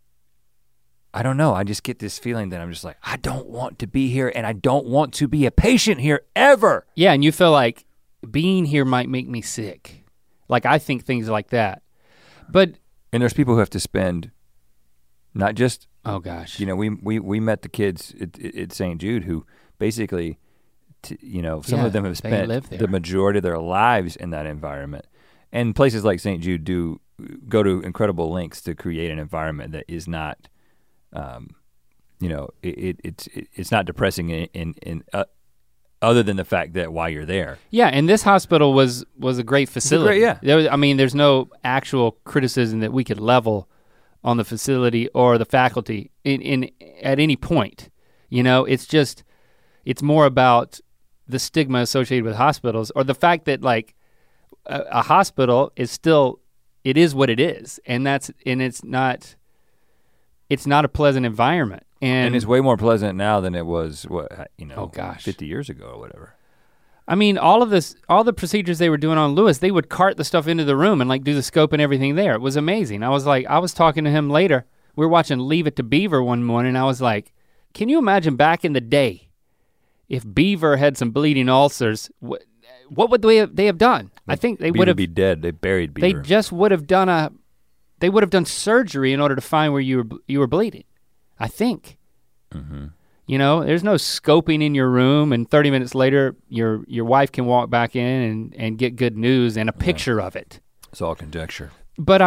[SPEAKER 1] don't know. I just get this feeling that I'm just like, I don't want to be here, and I don't want to be a patient here ever.
[SPEAKER 3] Yeah, and you feel like being here might make me sick. Like I think things like that. And
[SPEAKER 1] there's people who have to spend not just,
[SPEAKER 3] oh gosh.
[SPEAKER 1] You know, we met the kids at St. Jude who basically, some of them have spent the majority of their lives in that environment. And places like St. Jude do go to incredible lengths to create an environment that is not, it's not depressing in other than the fact that while you're there.
[SPEAKER 3] Yeah, and this hospital was a great facility. There's no actual criticism that we could level on the facility or the faculty in at any point. You know, it's more about the stigma associated with hospitals, or the fact that like a hospital is still, it is what it is, and it's not a pleasant environment. And
[SPEAKER 1] it's way more pleasant now than it was, 50 years ago or whatever.
[SPEAKER 3] I mean, all the procedures they were doing on Lewis, they would cart the stuff into the room and like do the scope and everything there. It was amazing. I was talking to him later. We were watching Leave It to Beaver one morning, and I was like, can you imagine back in the day, if Beaver had some bleeding ulcers, what would they have done? I think they would have
[SPEAKER 1] be dead. They buried Beaver.
[SPEAKER 3] They just would have done surgery in order to find where you were bleeding. I think. You know, there's no scoping in your room and 30 minutes later your wife can walk back in and get good news and a picture of it.
[SPEAKER 1] It's all conjecture.
[SPEAKER 3] But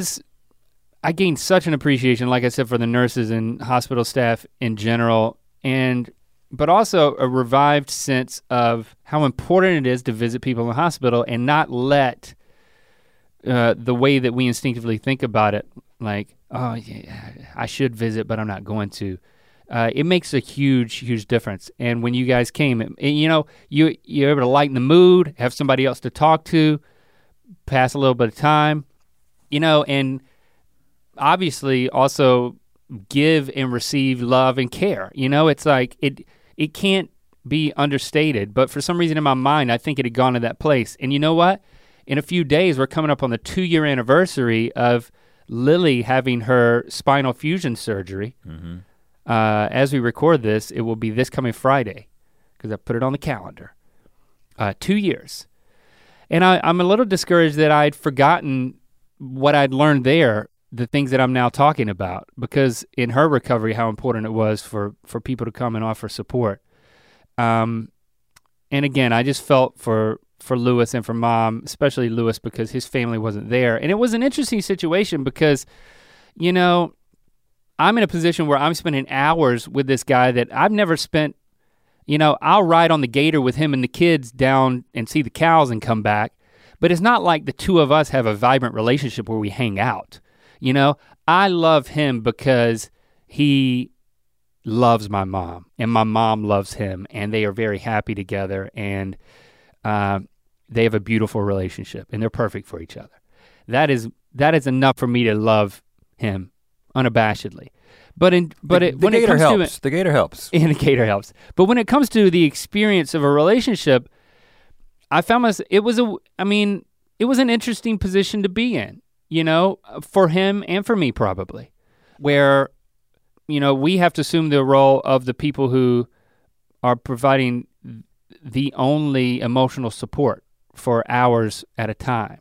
[SPEAKER 3] I gained such an appreciation, like I said, for the nurses and hospital staff in general, but also a revived sense of how important it is to visit people in the hospital and not let the way that we instinctively think about it, like, oh yeah, I should visit, but I'm not going to. It makes a huge, huge difference. And when you guys came, you know, you're able to lighten the mood, have somebody else to talk to, pass a little bit of time, you know, and obviously also give and receive love and care. You know, it's like, it can't be understated, but for some reason in my mind, I think it had gone to that place. And you know what? In a few days, we're coming up on the 2-year anniversary of Lily having her spinal fusion surgery. As we record this, it will be this coming Friday, because I put it on the calendar. 2 years. And I'm a little discouraged that I'd forgotten what I'd learned there, the things that I'm now talking about, because in her recovery, how important it was for people to come and offer support. And again, I just felt for Lewis and for Mom, especially Lewis, because his family wasn't there. And it was an interesting situation because, you know, I'm in a position where I'm spending hours with this guy that I've never spent, you know, I'll ride on the gator with him and the kids down and see the cows and come back, but it's not like the two of us have a vibrant relationship where we hang out. You know, I love him because he loves my mom and my mom loves him and they are very happy together and they have a beautiful relationship and they're perfect for each other. That is enough for me to love him unabashedly. The gator helps. And the gator helps. But when it comes to the experience of a relationship, I found myself, it was an interesting position to be in, you know, for him and for me probably, where, you know, we have to assume the role of the people who are providing the only emotional support for hours at a time.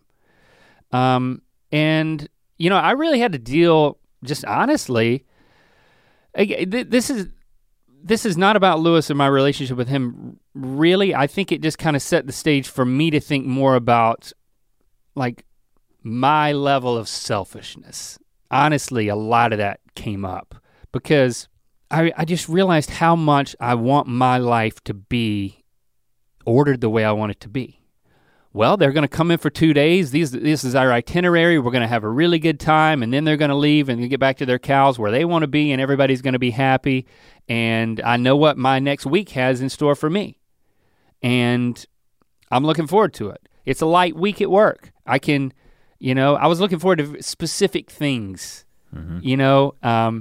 [SPEAKER 3] And, you know, I really had to deal, just honestly, this is not about Lewis and my relationship with him, really. I think it just kind of set the stage for me to think more about, like, my level of selfishness. Honestly, a lot of that came up because I just realized how much I want my life to be ordered the way I want it to be. Well, they're gonna come in for 2 days. This is our itinerary. We're gonna have a really good time and then they're gonna leave and get back to their cows where they wanna be and everybody's gonna be happy. And I know what my next week has in store for me. And I'm looking forward to it. It's a light week at work. I can, you know, I was looking forward to specific things, you know.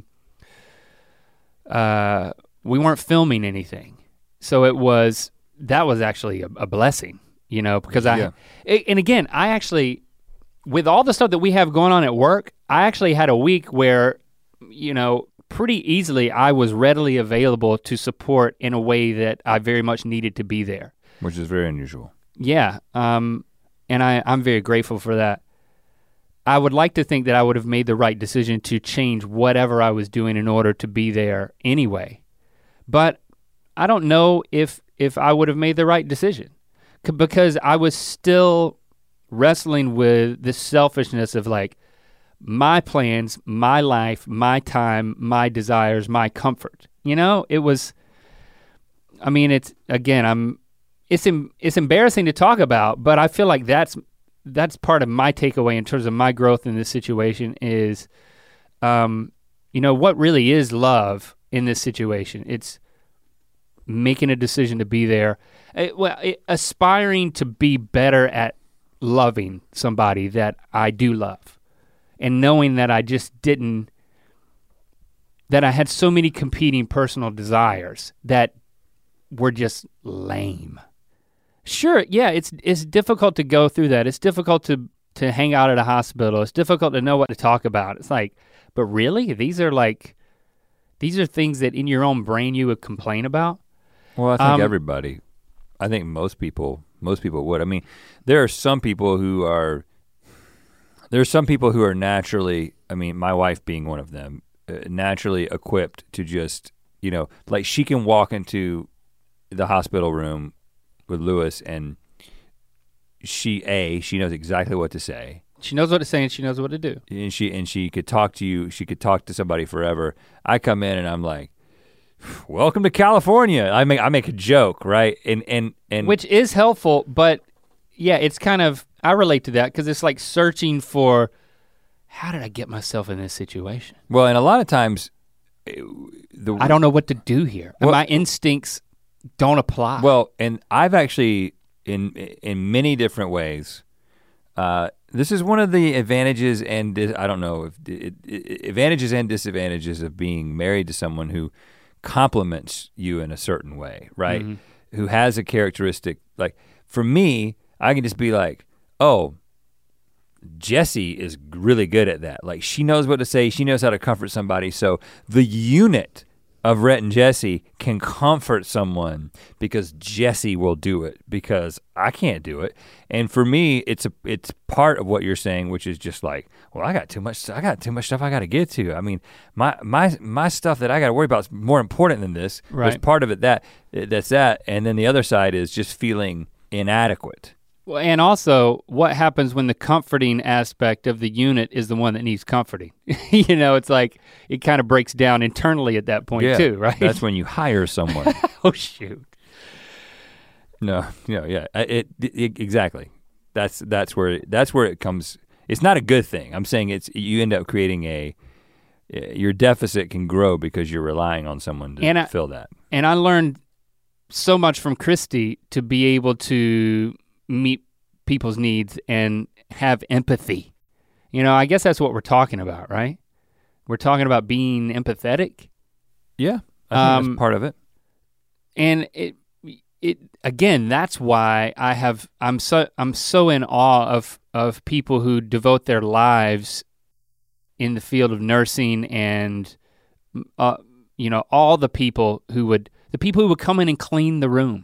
[SPEAKER 3] We weren't filming anything. So that was actually a blessing. You know, because and again, I actually, with all the stuff that we have going on at work, I actually had a week where, you know, pretty easily I was readily available to support in a way that I very much needed to be there.
[SPEAKER 1] Which is very unusual.
[SPEAKER 3] Yeah, and I'm very grateful for that. I would like to think that I would have made the right decision to change whatever I was doing in order to be there anyway. But I don't know if I would have made the right decision. Because I was still wrestling with this selfishness of like my plans, my life, my time, my desires, my comfort. You know, it was, I mean, it's embarrassing to talk about, but I feel like that's part of my takeaway in terms of my growth in this situation is, you know, what really is love in this situation? It's making a decision to be there. Aspiring to be better at loving somebody that I do love and knowing that I just didn't, that I had so many competing personal desires that were just lame. Sure, yeah, it's difficult to go through that. It's difficult to hang out at a hospital. It's difficult to know what to talk about. It's like, but really? These are things that in your own brain you would complain about?
[SPEAKER 1] Well, I think most people would. I mean, there are some people who are naturally, I mean, my wife being one of them, naturally equipped to just, like she can walk into the hospital room with Lewis and she knows exactly what to say.
[SPEAKER 3] She knows what to say and she knows what to do.
[SPEAKER 1] And she could talk to you, she could talk to somebody forever. I come in and I'm like, welcome to California. I make a joke, right? And
[SPEAKER 3] which is helpful, but yeah, it's kind of, I relate to that because it's like searching for, how did I get myself in this situation?
[SPEAKER 1] Well, and a lot of times,
[SPEAKER 3] I don't know what to do here. Well, my instincts don't apply.
[SPEAKER 1] Well, and I've actually, in many different ways, this is one of the advantages and I don't know if advantages and disadvantages of being married to someone who compliments you in a certain way, right? Mm-hmm. Who has a characteristic, like for me, I can just be like, oh, Jessie is really good at that. Like she knows what to say, she knows how to comfort somebody. So the unit of Rhett and Jessie can comfort someone because Jessie will do it because I can't do it. And for me, it's part of what you're saying, which is just like, well, I got too much stuff I gotta get to. I mean, my stuff that I gotta worry about is more important than this.
[SPEAKER 3] Right.
[SPEAKER 1] There's part of it that's that. And then the other side is just feeling inadequate.
[SPEAKER 3] Well, and also what happens when the comforting aspect of the unit is the one that needs comforting? It's like, it kind of breaks down internally at that point too, right?
[SPEAKER 1] That's when you hire someone.
[SPEAKER 3] Oh shoot.
[SPEAKER 1] No, yeah, exactly. That's where it comes. It's not a good thing. I'm saying you end up creating your deficit can grow because you're relying on someone to fill that.
[SPEAKER 3] And I learned so much from Christy to be able to meet people's needs and have empathy. I guess that's what we're talking about, right? We're talking about being empathetic.
[SPEAKER 1] Yeah, I think that's part of it.
[SPEAKER 3] And it again, that's why I'm so in awe of people who devote their lives in the field of nursing and all the people who would come in and clean the room.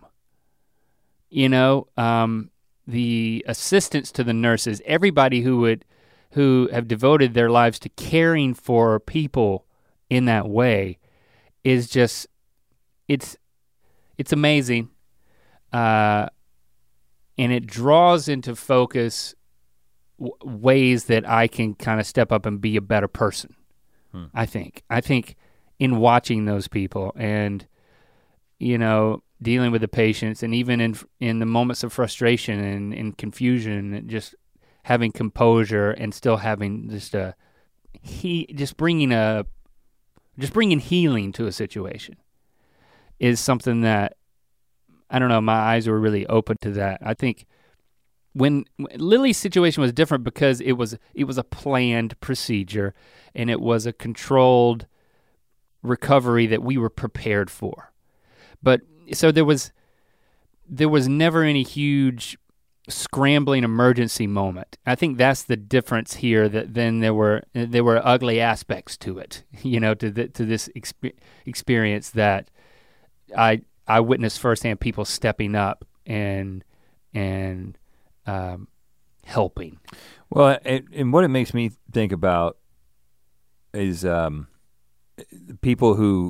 [SPEAKER 3] The assistants to the nurses, everybody who have devoted their lives to caring for people in that way is just, it's amazing. And it draws into focus ways that I can kind of step up and be a better person. I think in watching those people and, dealing with the patients and even in the moments of frustration and in confusion, and just having composure and still having just bringing healing to a situation is something that, I don't know, my eyes were really open to that. I think when Lily's situation was different because it was a planned procedure and it was a controlled recovery that we were prepared for. But so there was never any huge scrambling emergency moment. I think that's the difference here, that then there were ugly aspects to it, to this experience that I witnessed firsthand, people stepping up and helping.
[SPEAKER 1] Well, and what it makes me think about is people who,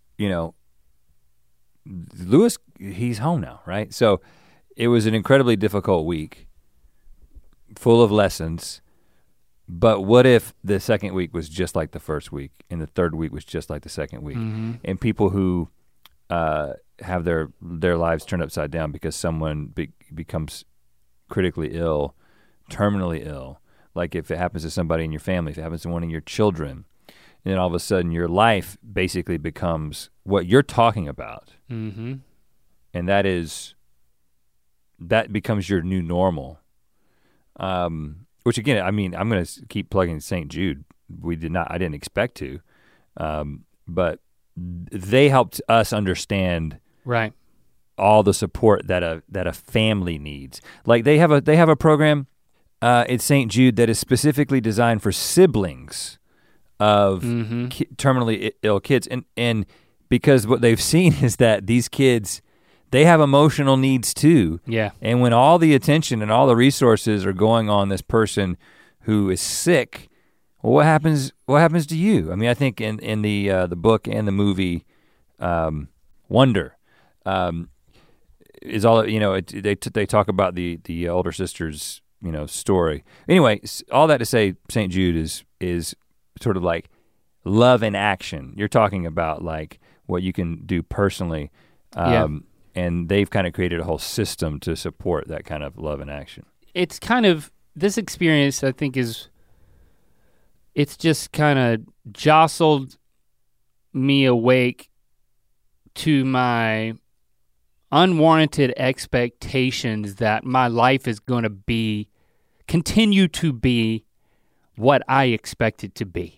[SPEAKER 1] Lewis, he's home now, right? So it was an incredibly difficult week, full of lessons, but what if the second week was just like the first week and the third week was just like the second week? Mm-hmm. And people who have their lives turned upside down because someone becomes critically ill, terminally ill, like if it happens to somebody in your family, if it happens to one of your children, and then all of a sudden your life basically becomes what you're talking about. Mm-hmm. And that becomes your new normal. Which again, I mean, I'm gonna keep plugging St. Jude. I didn't expect to, but they helped us understand
[SPEAKER 3] right
[SPEAKER 1] all the support that a family needs. Like they have a program at St. Jude that is specifically designed for siblings of terminally ill kids, and because what they've seen is that these kids, they have emotional needs too.
[SPEAKER 3] Yeah.
[SPEAKER 1] And when all the attention and all the resources are going on this person who is sick, well, what happens to you? I mean, I think in the book and the movie, Wonder, is all, they talk about the older sister's, story. Anyway, all that to say, St. Jude is sort of like love in action. You're talking about like what you can do personally. And they've kind of created a whole system to support that kind of love in action.
[SPEAKER 3] It's kind of, this experience I think it's just kind of jostled me awake to my unwarranted expectations that my life is gonna continue to be what I expect it to be.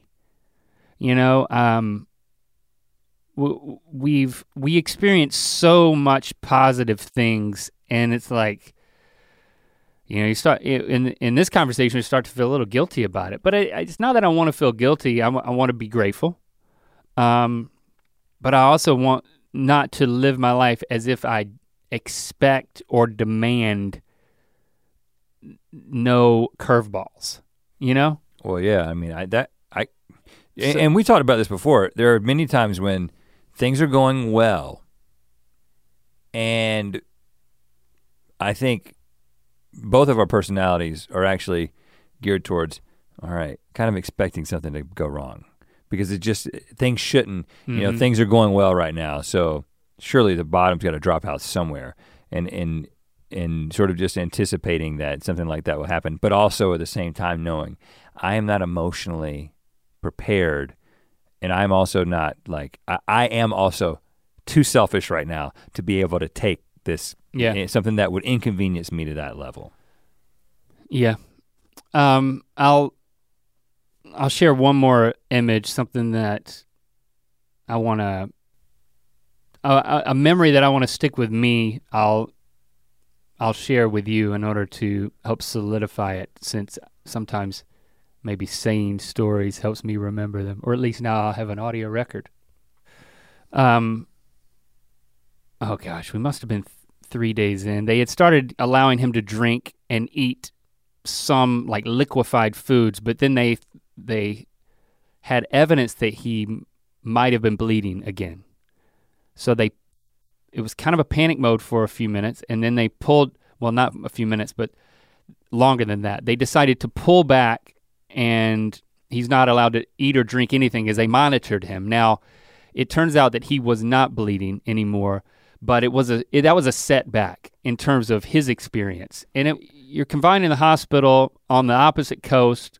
[SPEAKER 3] We experience so much positive things, and it's like, you start in this conversation, you start to feel a little guilty about it. But it's not that I want to feel guilty. I want to be grateful, but I also want not to live my life as if I expect or demand no curveballs.
[SPEAKER 1] Well, yeah. I mean, and we talked about this before. There are many times when things are going well, and I think both of our personalities are actually geared towards, all right, kind of expecting something to go wrong, because things shouldn't, things are going well right now, so surely the bottom's got to drop out somewhere, and sort of just anticipating that something like that will happen, but also at the same time knowing I am not emotionally prepared, and I'm also not like, I am also too selfish right now to be able to take this, something that would inconvenience me to that level.
[SPEAKER 3] Yeah. I'll share one more image, something that I wanna, a memory that I wanna stick with me, I'll share with you in order to help solidify it, since sometimes maybe saying stories helps me remember them, or at least now I'll have an audio record. Oh gosh, we must have been 3 days in. They had started allowing him to drink and eat some like liquefied foods, but then they had evidence that he might have been bleeding again. So it was kind of a panic mode for a few minutes, and then they pulled, well, not a few minutes, but longer than that. They decided to pull back, and he's not allowed to eat or drink anything as they monitored him. Now, it turns out that he was not bleeding anymore, but that was a setback in terms of his experience. And you're confined in the hospital on the opposite coast,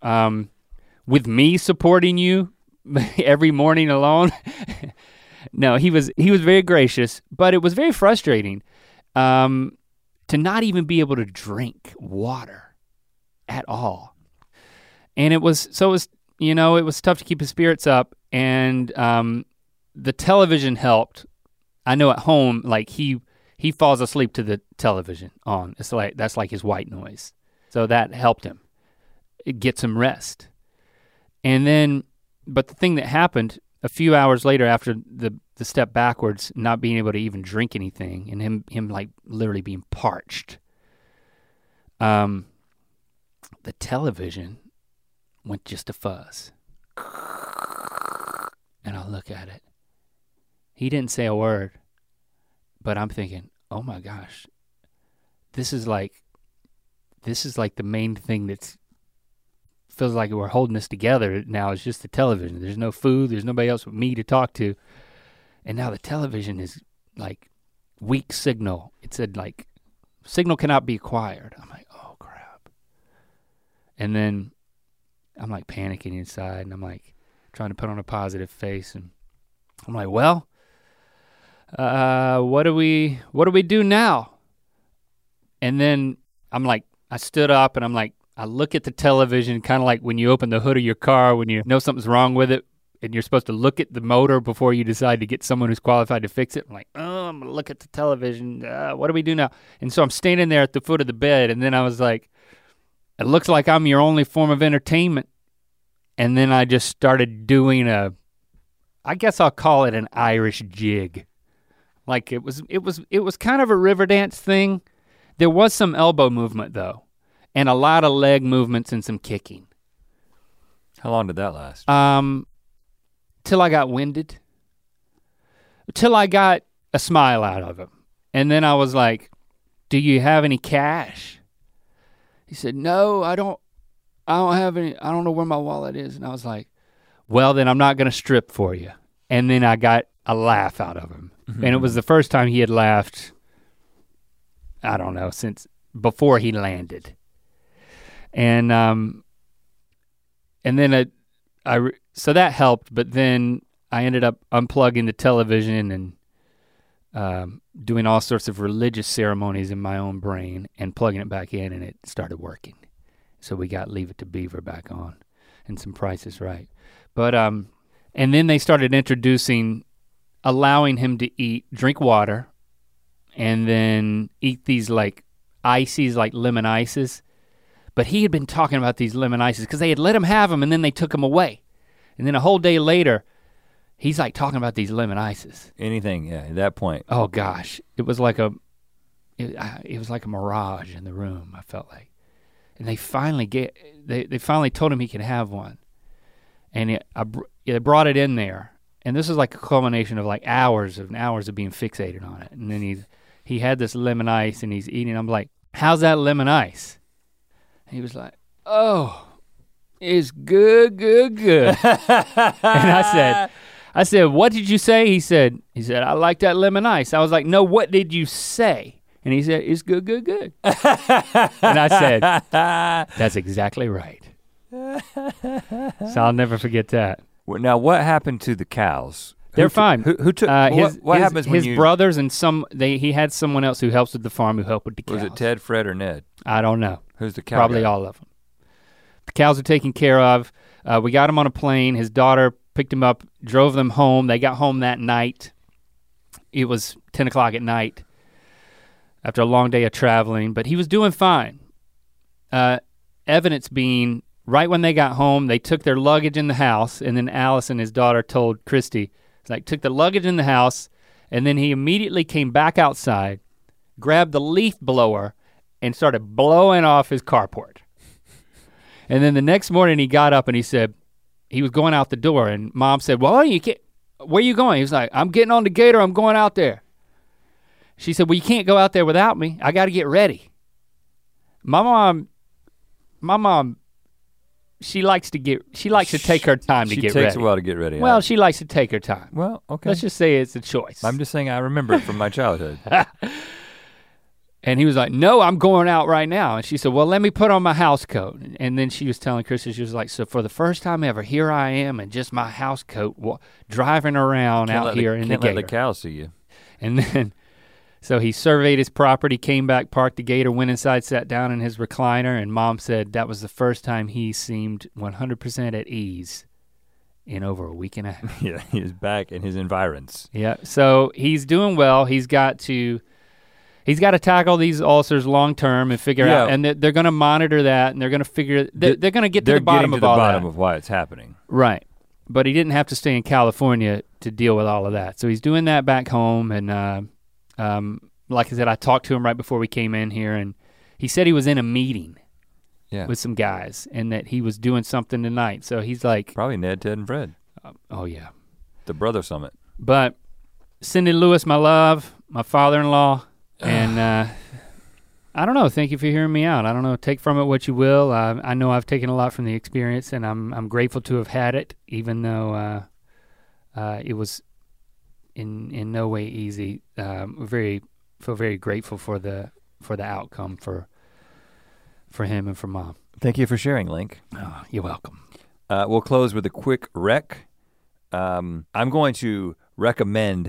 [SPEAKER 3] with me supporting you every morning alone. No, he was very gracious, but it was very frustrating to not even be able to drink water at all. And it was tough to keep his spirits up, and the television helped. I know at home, like he falls asleep to the television on. That's like his white noise. So that helped him get some rest. And then, but the thing that happened a few hours later, after the step backwards, not being able to even drink anything, and him like literally being parched, the television went just a fuzz. And I look at it. He didn't say a word, but I'm thinking, oh my gosh, this is like the main thing that's feels like we're holding this together now. It's just the television. There's no food, there's nobody else but me to talk to. And now the television is like weak signal. It said like, signal cannot be acquired. I'm like, oh crap. And then I'm like panicking inside, and I'm like trying to put on a positive face, and I'm like, well, what do we do now? And then I'm like, I stood up and I'm like, I look at the television, kind of like when you open the hood of your car when you know something's wrong with it, and you're supposed to look at the motor before you decide to get someone who's qualified to fix it. I'm like, oh, I'm gonna look at the television. What do we do now? And so I'm standing there at the foot of the bed, and then I was like, it looks like I'm your only form of entertainment. And then I just started doing I guess I'll call it an Irish jig. Like it was kind of a river dance thing. There was some elbow movement though, and a lot of leg movements and some kicking.
[SPEAKER 1] How long did that last?
[SPEAKER 3] Till I got winded. Till I got a smile out of him. And then I was like, do you have any cash? He said, no, I don't have any, I don't know where my wallet is. And I was like, well, then I'm not gonna strip for you. And then I got a laugh out of him. Mm-hmm. And it was the first time he had laughed, I don't know, since before he landed. And then so that helped, but then I ended up unplugging the television and doing all sorts of religious ceremonies in my own brain and plugging it back in, and it started working. So we got Leave It to Beaver back on and some Price is Right. But, and then they started allowing him to drink water and then eat these like ices, like lemon ices. But he had been talking about these lemon ices because they had let him have them and then they took them away. And then a whole day later, he's like talking about these lemon ices.
[SPEAKER 1] Anything, yeah, at that point.
[SPEAKER 3] Oh gosh, it was like a mirage in the room, I felt like. And they finally told him he could have one. And they brought it in there. And this is like a culmination of like hours and hours of being fixated on it. And then he had this lemon ice and he's eating. I'm like, how's that lemon ice? And he was like, oh, it's good, good, good. And I said, what did you say? He said, I like that lemon ice. I was like, no, what did you say? And he said, it's good, good, good. And I said, that's exactly right. So I'll never forget that.
[SPEAKER 1] Now, what happened to the cows?
[SPEAKER 3] They're fine.
[SPEAKER 1] Who took, what happens when
[SPEAKER 3] his brothers and he had someone else who helps with the farm who helped with the cows.
[SPEAKER 1] Was it Ted, Fred, or Ned?
[SPEAKER 3] I don't know.
[SPEAKER 1] Who's the cow
[SPEAKER 3] Probably
[SPEAKER 1] guy?
[SPEAKER 3] all of them. The cows are taken care of. We got him on a plane. His daughter picked him up, drove them home. They got home that night. It was 10 o'clock at night after a long day of traveling, but he was doing fine. Evidence being, right when they got home, they took their luggage in the house, and then Allison, his daughter, told Christy, took the luggage in the house, and then he immediately came back outside, grabbed the leaf blower, and started blowing off his carport. And then the next morning he got up and he said, he was going out the door, and Mom said, well, where are you going? He was like, I'm getting on the gator, I'm going out there. She said, well, you can't go out there without me. I gotta get ready. My mom, she likes to take her time to get ready.
[SPEAKER 1] She takes a while to get ready.
[SPEAKER 3] Well, she likes to take her time.
[SPEAKER 1] Well, okay.
[SPEAKER 3] Let's just say it's a choice.
[SPEAKER 1] I'm just saying I remember it from my childhood.
[SPEAKER 3] And he was like, no, I'm going out right now. And she said, well, let me put on my house coat. And then she was telling Krista, she was like, so for the first time ever, here I am in just my house coat, driving around out here in the gator.
[SPEAKER 1] Can't let the cows see you.
[SPEAKER 3] And then, so he surveyed his property, came back, parked the gator, went inside, sat down in his recliner, and Mom said that was the first time he seemed 100% at ease in over a week and a half.
[SPEAKER 1] Yeah, he was back in his environs.
[SPEAKER 3] Yeah, so he's doing well. He's got to tackle these ulcers long term and figure out, and they're gonna monitor that, and they're gonna figure, they're gonna get to the bottom of all that.
[SPEAKER 1] They're getting to the bottom of why it's happening.
[SPEAKER 3] Right, but he didn't have to stay in California to deal with all of that. So he's doing that back home, and like I said, I talked to him right before we came in here, and he said he was in a meeting with some guys, and that he was doing something tonight. So he's like,
[SPEAKER 1] probably Ned, Ted, and Fred.
[SPEAKER 3] Oh yeah,
[SPEAKER 1] the brother summit.
[SPEAKER 3] But Cindy Lewis, my love, my father-in-law. And I don't know, thank you for hearing me out. I don't know, take from it what you will. I know I've taken a lot from the experience, and I'm grateful to have had it, even though it was in no way easy. Feel very grateful for the outcome for him and for Mom.
[SPEAKER 1] Thank you for sharing, Link.
[SPEAKER 3] Oh, you're welcome.
[SPEAKER 1] We'll close with a quick rec. I'm going to recommend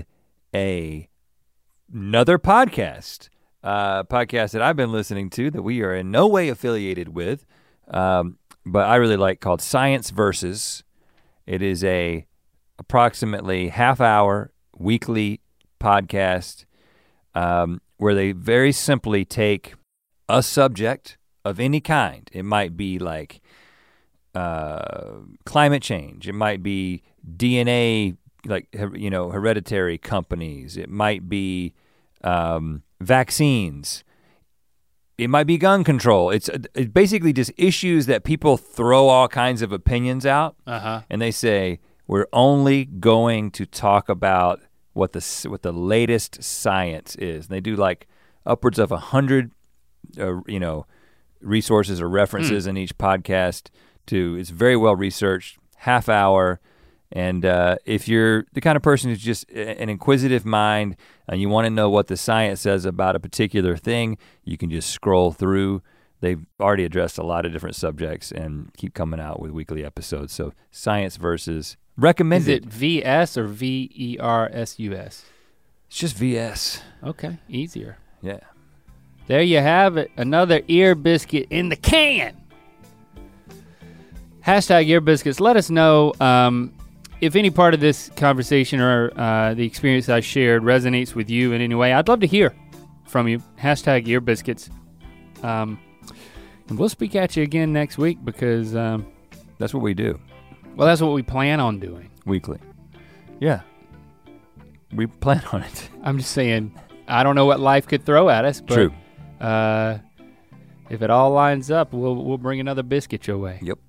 [SPEAKER 1] another podcast that I've been listening to that we are in no way affiliated with, but I really like, called Science Versus. It is a approximately half-hour weekly podcast where they very simply take a subject of any kind. It might be like climate change. It might be DNA, like, hereditary companies. It might be vaccines. It might be gun control. It's basically just issues that people throw all kinds of opinions out, and they say, we're only going to talk about what the latest science is. And they do like upwards of 100, resources or references in each podcast. It's very well researched, half hour. And if you're the kind of person who's just an inquisitive mind and you want to know what the science says about a particular thing, you can just scroll through. They've already addressed a lot of different subjects and keep coming out with weekly episodes. So Science Versus, recommended.
[SPEAKER 3] Is it VS or VERSUS?
[SPEAKER 1] It's just VS.
[SPEAKER 3] Okay, easier.
[SPEAKER 1] Yeah.
[SPEAKER 3] There you have it, another ear biscuit in the can. Hashtag ear biscuits. Let us know if any part of this conversation or the experience I shared resonates with you in any way. I'd love to hear from you. Hashtag ear biscuits. And we'll speak at you again next week because
[SPEAKER 1] that's what we do.
[SPEAKER 3] Well, that's what we plan on doing.
[SPEAKER 1] Weekly. Yeah. We plan on it.
[SPEAKER 3] I'm just saying, I don't know what life could throw at us, but
[SPEAKER 1] True.
[SPEAKER 3] If it all lines up, we'll bring another biscuit your way.
[SPEAKER 1] Yep.